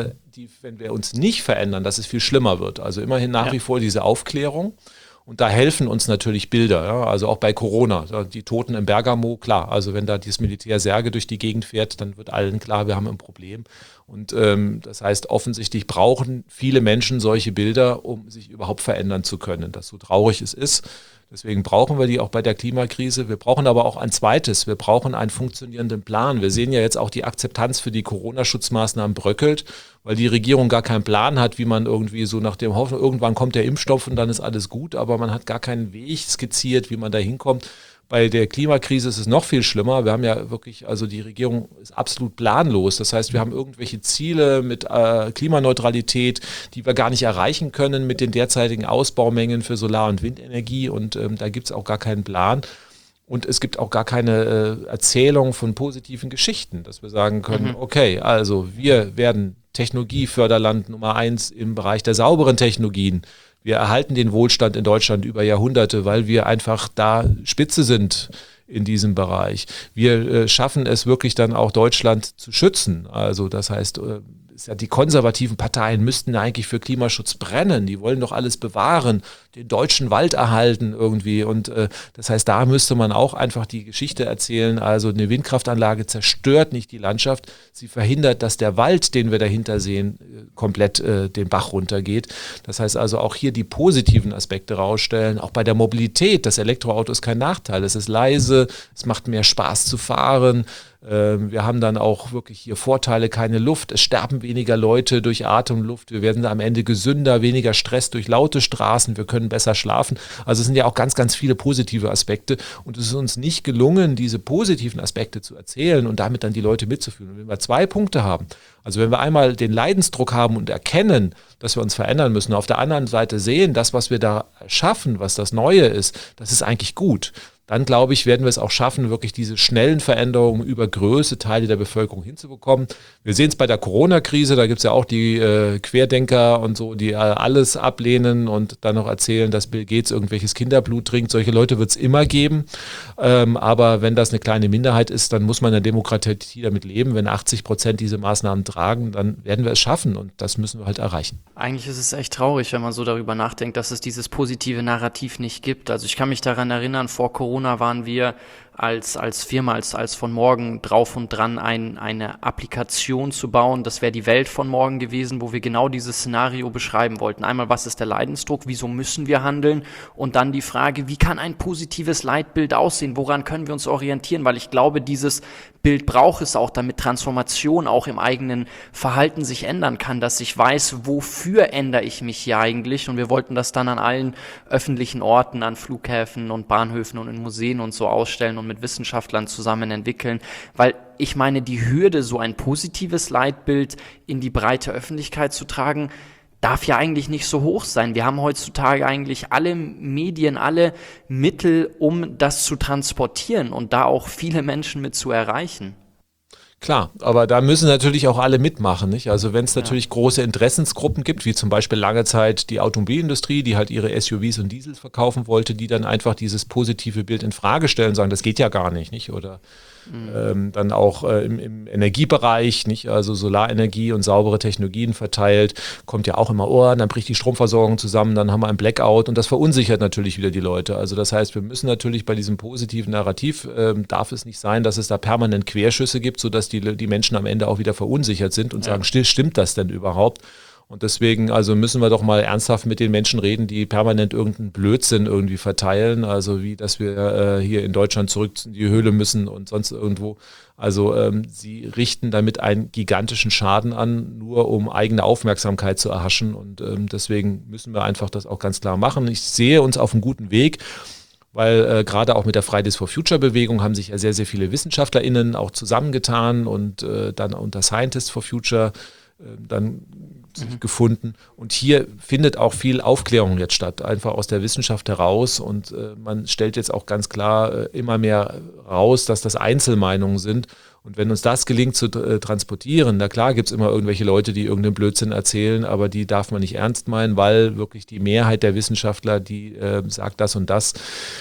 wenn wir uns nicht verändern, dass es viel schlimmer wird. Also immerhin nach wie vor diese Aufklärung. Und da helfen uns natürlich Bilder, ja? Also auch bei Corona. Die Toten im Bergamo, klar, also wenn da dieses Militär Särge durch die Gegend fährt, dann wird allen klar, wir haben ein Problem. Und das heißt, offensichtlich brauchen viele Menschen solche Bilder, um sich überhaupt verändern zu können. Das so traurig es ist. Deswegen brauchen wir die auch bei der Klimakrise. Wir brauchen aber auch ein zweites. Wir brauchen einen funktionierenden Plan. Wir sehen ja jetzt auch, die Akzeptanz für die Corona-Schutzmaßnahmen bröckelt, weil die Regierung gar keinen Plan hat, wie man irgendwie so nach dem Hoffen, irgendwann kommt der Impfstoff und dann ist alles gut, aber man hat gar keinen Weg skizziert, wie man da hinkommt. Bei der Klimakrise ist es noch viel schlimmer. Wir haben ja wirklich, also die Regierung ist absolut planlos. Das heißt, wir haben irgendwelche Ziele mit Klimaneutralität, die wir gar nicht erreichen können mit den derzeitigen Ausbaumengen für Solar- und Windenergie. Und da gibt es auch gar keinen Plan. Und es gibt auch gar keine Erzählung von positiven Geschichten, dass wir sagen können, okay, also wir werden Technologieförderland Nummer 1 im Bereich der sauberen Technologien. Wir erhalten den Wohlstand in Deutschland über Jahrhunderte, weil wir einfach da Spitze sind in diesem Bereich. Wir schaffen es wirklich dann auch, Deutschland zu schützen. Also das heißt, die konservativen Parteien müssten eigentlich für Klimaschutz brennen. Die wollen doch alles bewahren, den deutschen Wald erhalten irgendwie. Und das heißt, da müsste man auch einfach die Geschichte erzählen. Also eine Windkraftanlage zerstört nicht die Landschaft. Sie verhindert, dass der Wald, den wir dahinter sehen, komplett den Bach runtergeht. Das heißt also auch hier die positiven Aspekte rausstellen. Auch bei der Mobilität. Das Elektroauto ist kein Nachteil. Es ist leise, es macht mehr Spaß zu fahren. Wir haben dann auch wirklich hier Vorteile, keine Luft. Es sterben weniger Leute durch Atemluft. Wir werden am Ende gesünder, weniger Stress durch laute Straßen. Wir können besser schlafen. Also es sind ja auch ganz, ganz viele positive Aspekte. Und es ist uns nicht gelungen, diese positiven Aspekte zu erzählen und damit dann die Leute mitzuführen. Und wenn wir 2 Punkte haben, also wenn wir einmal den Leidensdruck haben und erkennen, dass wir uns verändern müssen, auf der anderen Seite sehen, das, was wir da schaffen, was das Neue ist, das ist eigentlich gut. Dann, glaube ich, werden wir es auch schaffen, wirklich diese schnellen Veränderungen über größere Teile der Bevölkerung hinzubekommen. Wir sehen es bei der Corona-Krise, da gibt es ja auch die Querdenker und so, die alles ablehnen und dann noch erzählen, dass Bill Gates irgendwelches Kinderblut trinkt. Solche Leute wird es immer geben. Aber wenn das eine kleine Minderheit ist, dann muss man in der Demokratie damit leben. Wenn 80% diese Maßnahmen tragen, dann werden wir es schaffen und das müssen wir halt erreichen. Eigentlich ist es echt traurig, wenn man so darüber nachdenkt, dass es dieses positive Narrativ nicht gibt. Also ich kann mich daran erinnern, vor Corona waren wir als Firma, als von morgen drauf und dran, eine Applikation zu bauen. Das wäre die Welt von morgen gewesen, wo wir genau dieses Szenario beschreiben wollten. Einmal, was ist der Leidensdruck? Wieso müssen wir handeln? Und dann die Frage, wie kann ein positives Leitbild aussehen? Woran können wir uns orientieren? Weil ich glaube, dieses Bild braucht es auch, damit Transformation auch im eigenen Verhalten sich ändern kann, dass ich weiß, wofür ändere ich mich hier eigentlich? Und wir wollten das dann an allen öffentlichen Orten, an Flughäfen und Bahnhöfen und in Museen und so ausstellen und mit Wissenschaftlern zusammen entwickeln, weil ich meine, die Hürde, so ein positives Leitbild in die breite Öffentlichkeit zu tragen, darf ja eigentlich nicht so hoch sein. Wir haben heutzutage eigentlich alle Medien, alle Mittel, um das zu transportieren und da auch viele Menschen mit zu erreichen. Klar, aber da müssen natürlich auch alle mitmachen, nicht? Also wenn es natürlich große Interessensgruppen gibt, wie zum Beispiel lange Zeit die Automobilindustrie, die halt ihre SUVs und Diesels verkaufen wollte, die dann einfach dieses positive Bild in Frage stellen, sagen, das geht ja gar nicht? Oder dann auch im Energiebereich, nicht? Also Solarenergie und saubere Technologien verteilt, kommt ja auch immer, dann bricht die Stromversorgung zusammen, dann haben wir ein Blackout und das verunsichert natürlich wieder die Leute. Also das heißt, wir müssen natürlich bei diesem positiven Narrativ, darf es nicht sein, dass es da permanent Querschüsse gibt, sodass die Menschen am Ende auch wieder verunsichert sind und sagen, stimmt das denn überhaupt? Und deswegen also müssen wir doch mal ernsthaft mit den Menschen reden, die permanent irgendeinen Blödsinn irgendwie verteilen, also wie, dass wir hier in Deutschland zurück in die Höhle müssen und sonst irgendwo. Also sie richten damit einen gigantischen Schaden an, nur um eigene Aufmerksamkeit zu erhaschen und deswegen müssen wir einfach das auch ganz klar machen. Ich sehe uns auf einem guten Weg, weil gerade auch mit der Fridays for Future Bewegung haben sich ja sehr, sehr viele WissenschaftlerInnen auch zusammengetan und dann unter Scientists for Future dann gefunden. Und hier findet auch viel Aufklärung jetzt statt, einfach aus der Wissenschaft heraus. Und man stellt jetzt auch ganz klar immer mehr raus, dass das Einzelmeinungen sind. Und wenn uns das gelingt zu transportieren, na klar gibt es immer irgendwelche Leute, die irgendeinen Blödsinn erzählen, aber die darf man nicht ernst meinen, weil wirklich die Mehrheit der Wissenschaftler, die sagt das und das.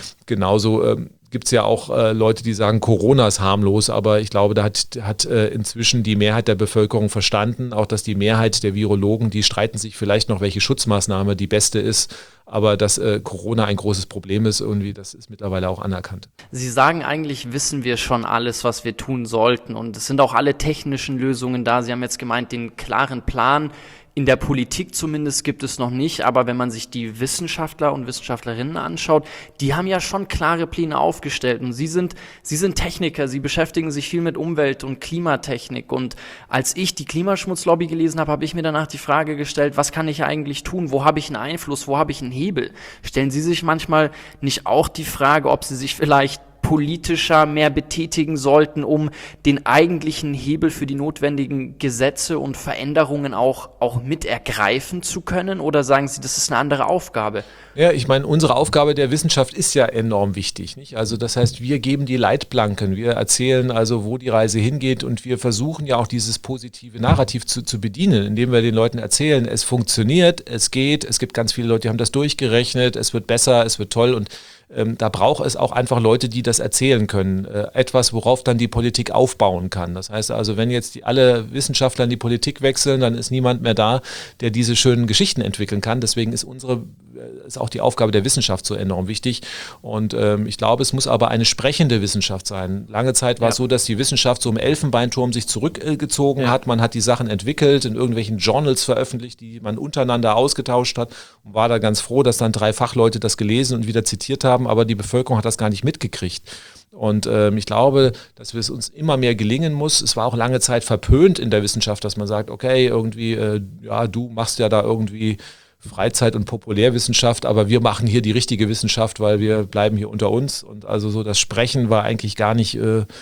Genauso gibt es ja auch Leute, die sagen, Corona ist harmlos, aber ich glaube, da hat inzwischen die Mehrheit der Bevölkerung verstanden, auch dass die Mehrheit der Virologen, die streiten sich vielleicht noch, welche Schutzmaßnahme die beste ist, aber dass Corona ein großes Problem ist, irgendwie, das ist mittlerweile auch anerkannt. Sie sagen, eigentlich wissen wir schon alles, was wir tun sollten und es sind auch alle technischen Lösungen da. Sie haben jetzt gemeint, den klaren Plan in der Politik zumindest gibt es noch nicht, aber wenn man sich die Wissenschaftler und Wissenschaftlerinnen anschaut, die haben ja schon klare Pläne aufgestellt und sie sind Techniker, sie beschäftigen sich viel mit Umwelt- und Klimatechnik und als ich die Klimaschmutzlobby gelesen habe, habe ich mir danach die Frage gestellt, was kann ich eigentlich tun, wo habe ich einen Einfluss, wo habe ich einen Hebel? Stellen Sie sich manchmal nicht auch die Frage, ob Sie sich vielleicht politischer mehr betätigen sollten, um den eigentlichen Hebel für die notwendigen Gesetze und Veränderungen auch mit ergreifen zu können? Oder sagen Sie, das ist eine andere Aufgabe? Ja, ich meine, unsere Aufgabe der Wissenschaft ist ja enorm wichtig, nicht? Also das heißt, wir geben die Leitplanken, wir erzählen also, wo die Reise hingeht und wir versuchen ja auch dieses positive Narrativ zu bedienen, indem wir den Leuten erzählen, es funktioniert, es geht, es gibt ganz viele Leute, die haben das durchgerechnet, es wird besser, es wird toll und da braucht es auch einfach Leute, die das erzählen können. Etwas, worauf dann die Politik aufbauen kann. Das heißt also, wenn jetzt alle Wissenschaftler in die Politik wechseln, dann ist niemand mehr da, der diese schönen Geschichten entwickeln kann. Deswegen ist auch die Aufgabe der Wissenschaft so enorm wichtig. Und ich glaube, es muss aber eine sprechende Wissenschaft sein. Lange Zeit war es so, dass die Wissenschaft so im Elfenbeinturm sich zurückgezogen hat. Man hat die Sachen entwickelt, in irgendwelchen Journals veröffentlicht, die man untereinander ausgetauscht hat und war da ganz froh, dass dann 3 Fachleute das gelesen und wieder zitiert haben. haben, aber die Bevölkerung hat das gar nicht mitgekriegt. Und ich glaube, dass es uns immer mehr gelingen muss. Es war auch lange Zeit verpönt in der Wissenschaft, dass man sagt, okay, irgendwie, du machst ja da irgendwie Freizeit- und Populärwissenschaft, aber wir machen hier die richtige Wissenschaft, weil wir bleiben hier unter uns. Und also so das Sprechen war eigentlich gar nicht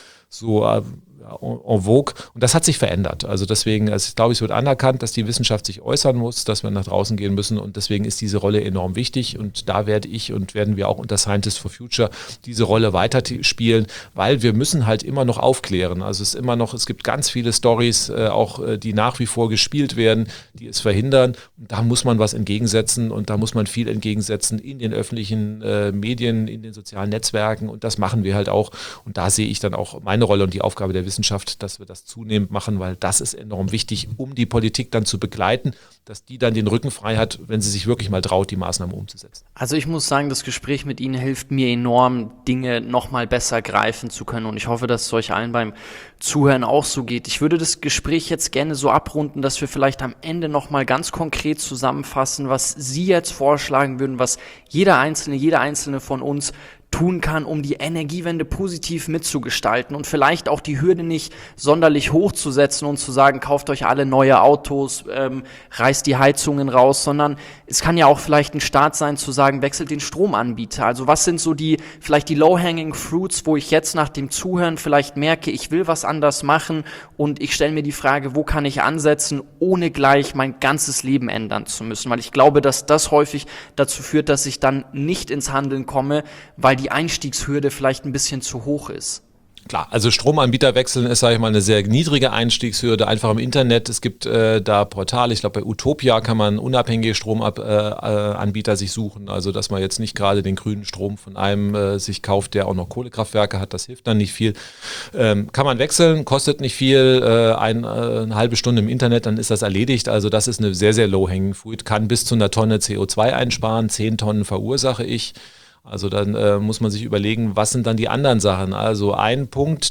en vogue. Und das hat sich verändert. Also deswegen, ich glaube, es wird anerkannt, dass die Wissenschaft sich äußern muss, dass wir nach draußen gehen müssen. Und deswegen ist diese Rolle enorm wichtig. Und da werde ich und werden wir auch unter Scientists for Future diese Rolle weiterspielen, weil wir müssen halt immer noch aufklären. Also es gibt ganz viele Stories, die nach wie vor gespielt werden, die es verhindern. Und da muss man was entgegensetzen und da muss man viel entgegensetzen in den öffentlichen Medien, in den sozialen Netzwerken. Und das machen wir halt auch. Und da sehe ich dann auch meine Rolle und die Aufgabe der Wissenschaft, dass wir das zunehmend machen, weil das ist enorm wichtig, um die Politik dann zu begleiten, dass die dann den Rücken frei hat, wenn sie sich wirklich mal traut, die Maßnahmen umzusetzen. Also ich muss sagen, das Gespräch mit Ihnen hilft mir enorm, Dinge nochmal besser greifen zu können und ich hoffe, dass es euch allen beim Zuhören auch so geht. Ich würde das Gespräch jetzt gerne so abrunden, dass wir vielleicht am Ende nochmal ganz konkret zusammenfassen, was Sie jetzt vorschlagen würden, was jeder Einzelne von uns tun kann, um die Energiewende positiv mitzugestalten und vielleicht auch die Hürde nicht sonderlich hochzusetzen und zu sagen, kauft euch alle neue Autos, reißt die Heizungen raus, sondern es kann ja auch vielleicht ein Start sein, zu sagen, wechselt den Stromanbieter. Also was sind so vielleicht die low-hanging fruits, wo ich jetzt nach dem Zuhören vielleicht merke, ich will was anders machen und ich stelle mir die Frage, wo kann ich ansetzen, ohne gleich mein ganzes Leben ändern zu müssen, weil ich glaube, dass das häufig dazu führt, dass ich dann nicht ins Handeln komme, weil die Einstiegshürde vielleicht ein bisschen zu hoch ist. Klar, also Stromanbieter wechseln ist, sage ich mal, eine sehr niedrige Einstiegshürde, einfach im Internet. Es gibt da Portale, ich glaube bei Utopia kann man unabhängige Stromanbieter sich suchen, also dass man jetzt nicht gerade den grünen Strom von einem sich kauft, der auch noch Kohlekraftwerke hat, das hilft dann nicht viel. Kann man wechseln, kostet nicht viel, eine halbe Stunde im Internet, dann ist das erledigt. Also das ist eine sehr, sehr low-hanging fruit, kann bis zu einer Tonne CO2 einsparen, 10 Tonnen verursache ich. Also dann muss man sich überlegen, was sind dann die anderen Sachen. Also ein Punkt,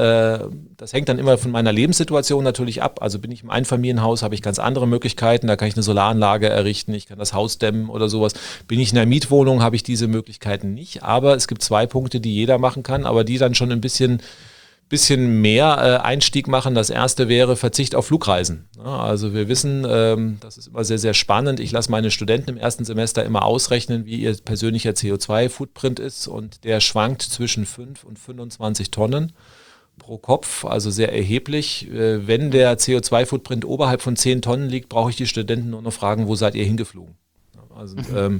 das hängt dann immer von meiner Lebenssituation natürlich ab. Also bin ich im Einfamilienhaus, habe ich ganz andere Möglichkeiten. Da kann ich eine Solaranlage errichten, ich kann das Haus dämmen oder sowas. Bin ich in einer Mietwohnung, habe ich diese Möglichkeiten nicht. Aber es gibt 2 Punkte, die jeder machen kann, aber die dann schon ein bisschen mehr Einstieg machen. Das erste wäre Verzicht auf Flugreisen. Ja, also wir wissen, das ist immer sehr, sehr spannend. Ich lasse meine Studenten im ersten Semester immer ausrechnen, wie ihr persönlicher CO2-Footprint ist und der schwankt zwischen 5 und 25 Tonnen pro Kopf, also sehr erheblich. Wenn der CO2-Footprint oberhalb von 10 Tonnen liegt, brauche ich die Studenten nur noch fragen, wo seid ihr hingeflogen? Also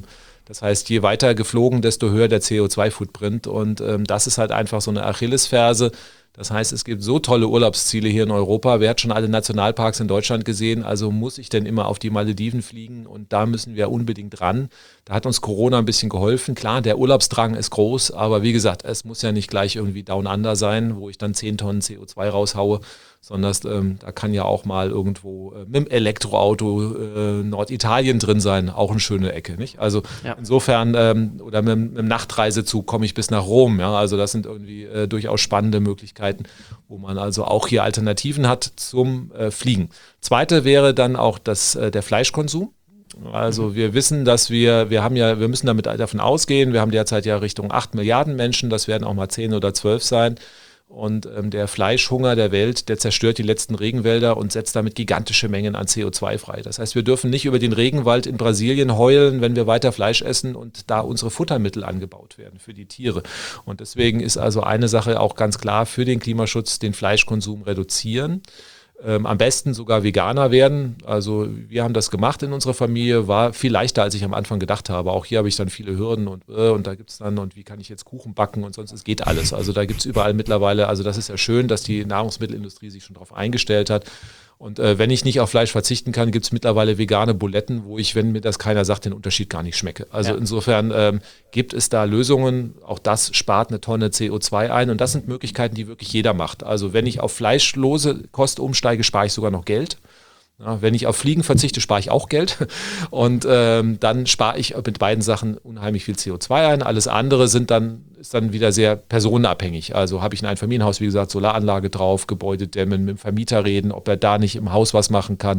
das heißt, je weiter geflogen, desto höher der CO2-Footprint und das ist halt einfach so eine Achillesferse. Das heißt, es gibt so tolle Urlaubsziele hier in Europa. Wer hat schon alle Nationalparks in Deutschland gesehen? Also muss ich denn immer auf die Malediven fliegen? Und da müssen wir unbedingt ran. Da hat uns Corona ein bisschen geholfen. Klar, der Urlaubsdrang ist groß, aber wie gesagt, es muss ja nicht gleich irgendwie Down Under sein, wo ich dann 10 Tonnen CO2 raushaue, sondern da kann ja auch mal irgendwo mit dem Elektroauto Norditalien drin sein, auch eine schöne Ecke, nicht? Also ja. Insofern, oder mit dem Nachtreisezug komme ich bis nach Rom, ja, also das sind irgendwie durchaus spannende Möglichkeiten, wo man also auch hier Alternativen hat zum Fliegen. Zweite wäre dann auch der Fleischkonsum. Also wir wissen, dass wir müssen davon ausgehen, wir haben derzeit ja Richtung 8 Milliarden Menschen, das werden auch mal 10 oder 12 sein. Und der Fleischhunger der Welt, der zerstört die letzten Regenwälder und setzt damit gigantische Mengen an CO2 frei. Das heißt, wir dürfen nicht über den Regenwald in Brasilien heulen, wenn wir weiter Fleisch essen und da unsere Futtermittel angebaut werden für die Tiere. Und deswegen ist also eine Sache auch ganz klar für den Klimaschutz, den Fleischkonsum reduzieren. Am besten sogar Veganer werden. Also wir haben das gemacht in unserer Familie, war viel leichter, als ich am Anfang gedacht habe. Auch hier habe ich dann viele Hürden und da gibt es dann, und wie kann ich jetzt Kuchen backen und sonst, es geht alles. Also da gibt es überall mittlerweile, also das ist ja schön, dass die Nahrungsmittelindustrie sich schon darauf eingestellt hat. Und wenn ich nicht auf Fleisch verzichten kann, gibt es mittlerweile vegane Buletten, wo ich, wenn mir das keiner sagt, den Unterschied gar nicht schmecke. Also insofern gibt es da Lösungen. Auch das spart eine Tonne CO2 ein. Und das sind Möglichkeiten, die wirklich jeder macht. Also wenn ich auf fleischlose Kost umsteige, spare ich sogar noch Geld. Ja, wenn ich auf Fliegen verzichte, spare ich auch Geld und dann spare ich mit beiden Sachen unheimlich viel CO2 ein. Alles andere ist dann wieder sehr personenabhängig. Also habe ich ein Einfamilienhaus, wie gesagt, Solaranlage drauf, Gebäudedämmen, mit dem Vermieter reden, ob er da nicht im Haus was machen kann.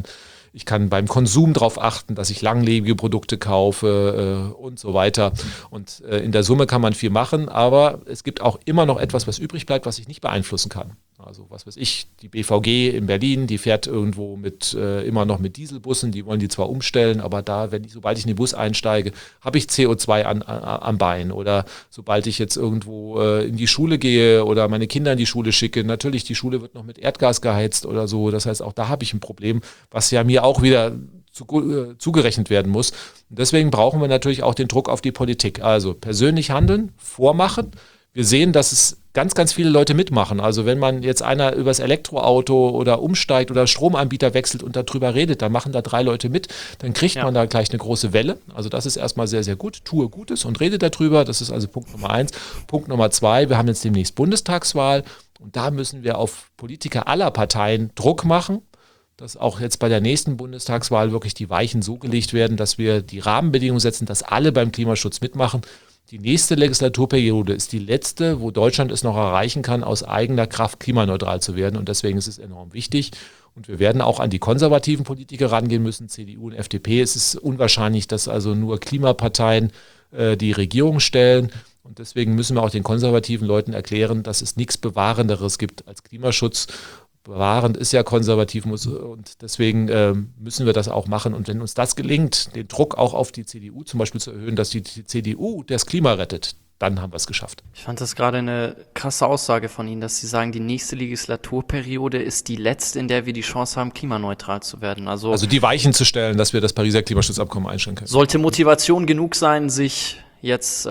Ich kann beim Konsum darauf achten, dass ich langlebige Produkte kaufe und so weiter. Und in der Summe kann man viel machen, aber es gibt auch immer noch etwas, was übrig bleibt, was ich nicht beeinflussen kann. Also was weiß ich, die BVG in Berlin, die fährt irgendwo immer noch mit Dieselbussen, die wollen die zwar umstellen, aber sobald ich in den Bus einsteige, habe ich CO2 am Bein. Oder sobald ich jetzt irgendwo in die Schule gehe oder meine Kinder in die Schule schicke, natürlich, die Schule wird noch mit Erdgas geheizt oder so. Das heißt, auch da habe ich ein Problem, was ja mir auch wieder zugerechnet werden muss. Und deswegen brauchen wir natürlich auch den Druck auf die Politik. Also persönlich handeln, vormachen. Wir sehen, dass es ganz, ganz viele Leute mitmachen. Also wenn man jetzt einer übers Elektroauto oder umsteigt oder Stromanbieter wechselt und darüber redet, dann machen da 3 Leute mit, dann kriegt man da gleich eine große Welle. Also das ist erstmal sehr, sehr gut. Tue Gutes und rede darüber. Das ist also Punkt Nummer 1. Punkt Nummer 2, wir haben jetzt demnächst Bundestagswahl und da müssen wir auf Politiker aller Parteien Druck machen, dass auch jetzt bei der nächsten Bundestagswahl wirklich die Weichen so gelegt werden, dass wir die Rahmenbedingungen setzen, dass alle beim Klimaschutz mitmachen. Die nächste Legislaturperiode ist die letzte, wo Deutschland es noch erreichen kann, aus eigener Kraft klimaneutral zu werden. Und deswegen ist es enorm wichtig. Und wir werden auch an die konservativen Politiker rangehen müssen, CDU und FDP. Es ist unwahrscheinlich, dass also nur Klimaparteien die Regierung stellen. Und deswegen müssen wir auch den konservativen Leuten erklären, dass es nichts Bewahrenderes gibt als Klimaschutz. Bewahrend ist ja konservativ und deswegen müssen wir das auch machen. Und wenn uns das gelingt, den Druck auch auf die CDU zum Beispiel zu erhöhen, dass die CDU das Klima rettet, dann haben wir es geschafft. Ich fand das gerade eine krasse Aussage von Ihnen, dass Sie sagen, die nächste Legislaturperiode ist die letzte, in der wir die Chance haben, klimaneutral zu werden. Also die Weichen zu stellen, dass wir das Pariser Klimaschutzabkommen einstellen können. Sollte Motivation genug sein, sich jetzt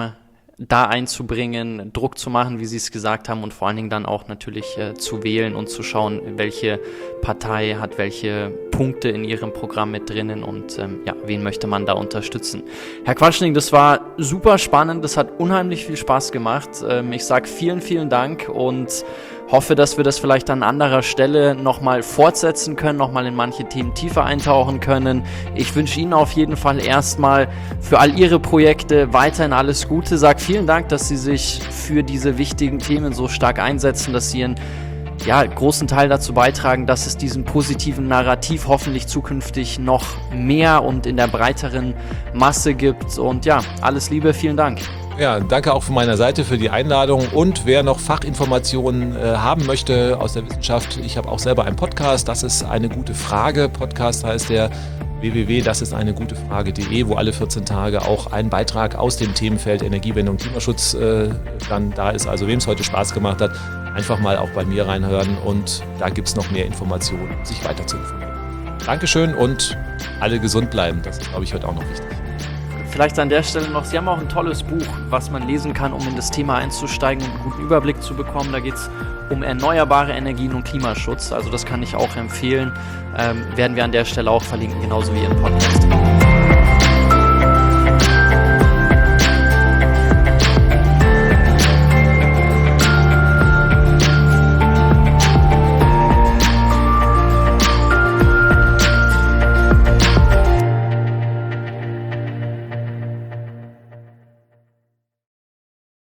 da einzubringen, Druck zu machen, wie Sie es gesagt haben und vor allen Dingen dann auch natürlich zu wählen und zu schauen, welche Partei hat welche Punkte in ihrem Programm mit drinnen und wen möchte man da unterstützen. Herr Quaschning, das war super spannend, das hat unheimlich viel Spaß gemacht. Ich sage vielen, vielen Dank und hoffe, dass wir das vielleicht an anderer Stelle nochmal fortsetzen können, nochmal in manche Themen tiefer eintauchen können. Ich wünsche Ihnen auf jeden Fall erstmal für all Ihre Projekte weiterhin alles Gute. Sag vielen Dank, dass Sie sich für diese wichtigen Themen so stark einsetzen, dass Sie einen großen Teil dazu beitragen, dass es diesen positiven Narrativ hoffentlich zukünftig noch mehr und in der breiteren Masse gibt. Und alles Liebe, vielen Dank. Ja, danke auch von meiner Seite für die Einladung und wer noch Fachinformationen haben möchte aus der Wissenschaft, ich habe auch selber einen Podcast, das ist eine gute Frage, Podcast heißt der www.dasisteinegutefrage.de, wo alle 14 Tage auch ein Beitrag aus dem Themenfeld Energiewende und Klimaschutz dann da ist. Also wem es heute Spaß gemacht hat, einfach mal auch bei mir reinhören und da gibt es noch mehr Informationen, sich weiter zu informieren. Dankeschön und alle gesund bleiben, das ist, glaube ich, heute auch noch wichtig. Vielleicht an der Stelle noch, Sie haben auch ein tolles Buch, was man lesen kann, um in das Thema einzusteigen und einen guten Überblick zu bekommen. Da geht es um erneuerbare Energien und Klimaschutz. Also das kann ich auch empfehlen. Werden wir an der Stelle auch verlinken, genauso wie Ihren Podcast.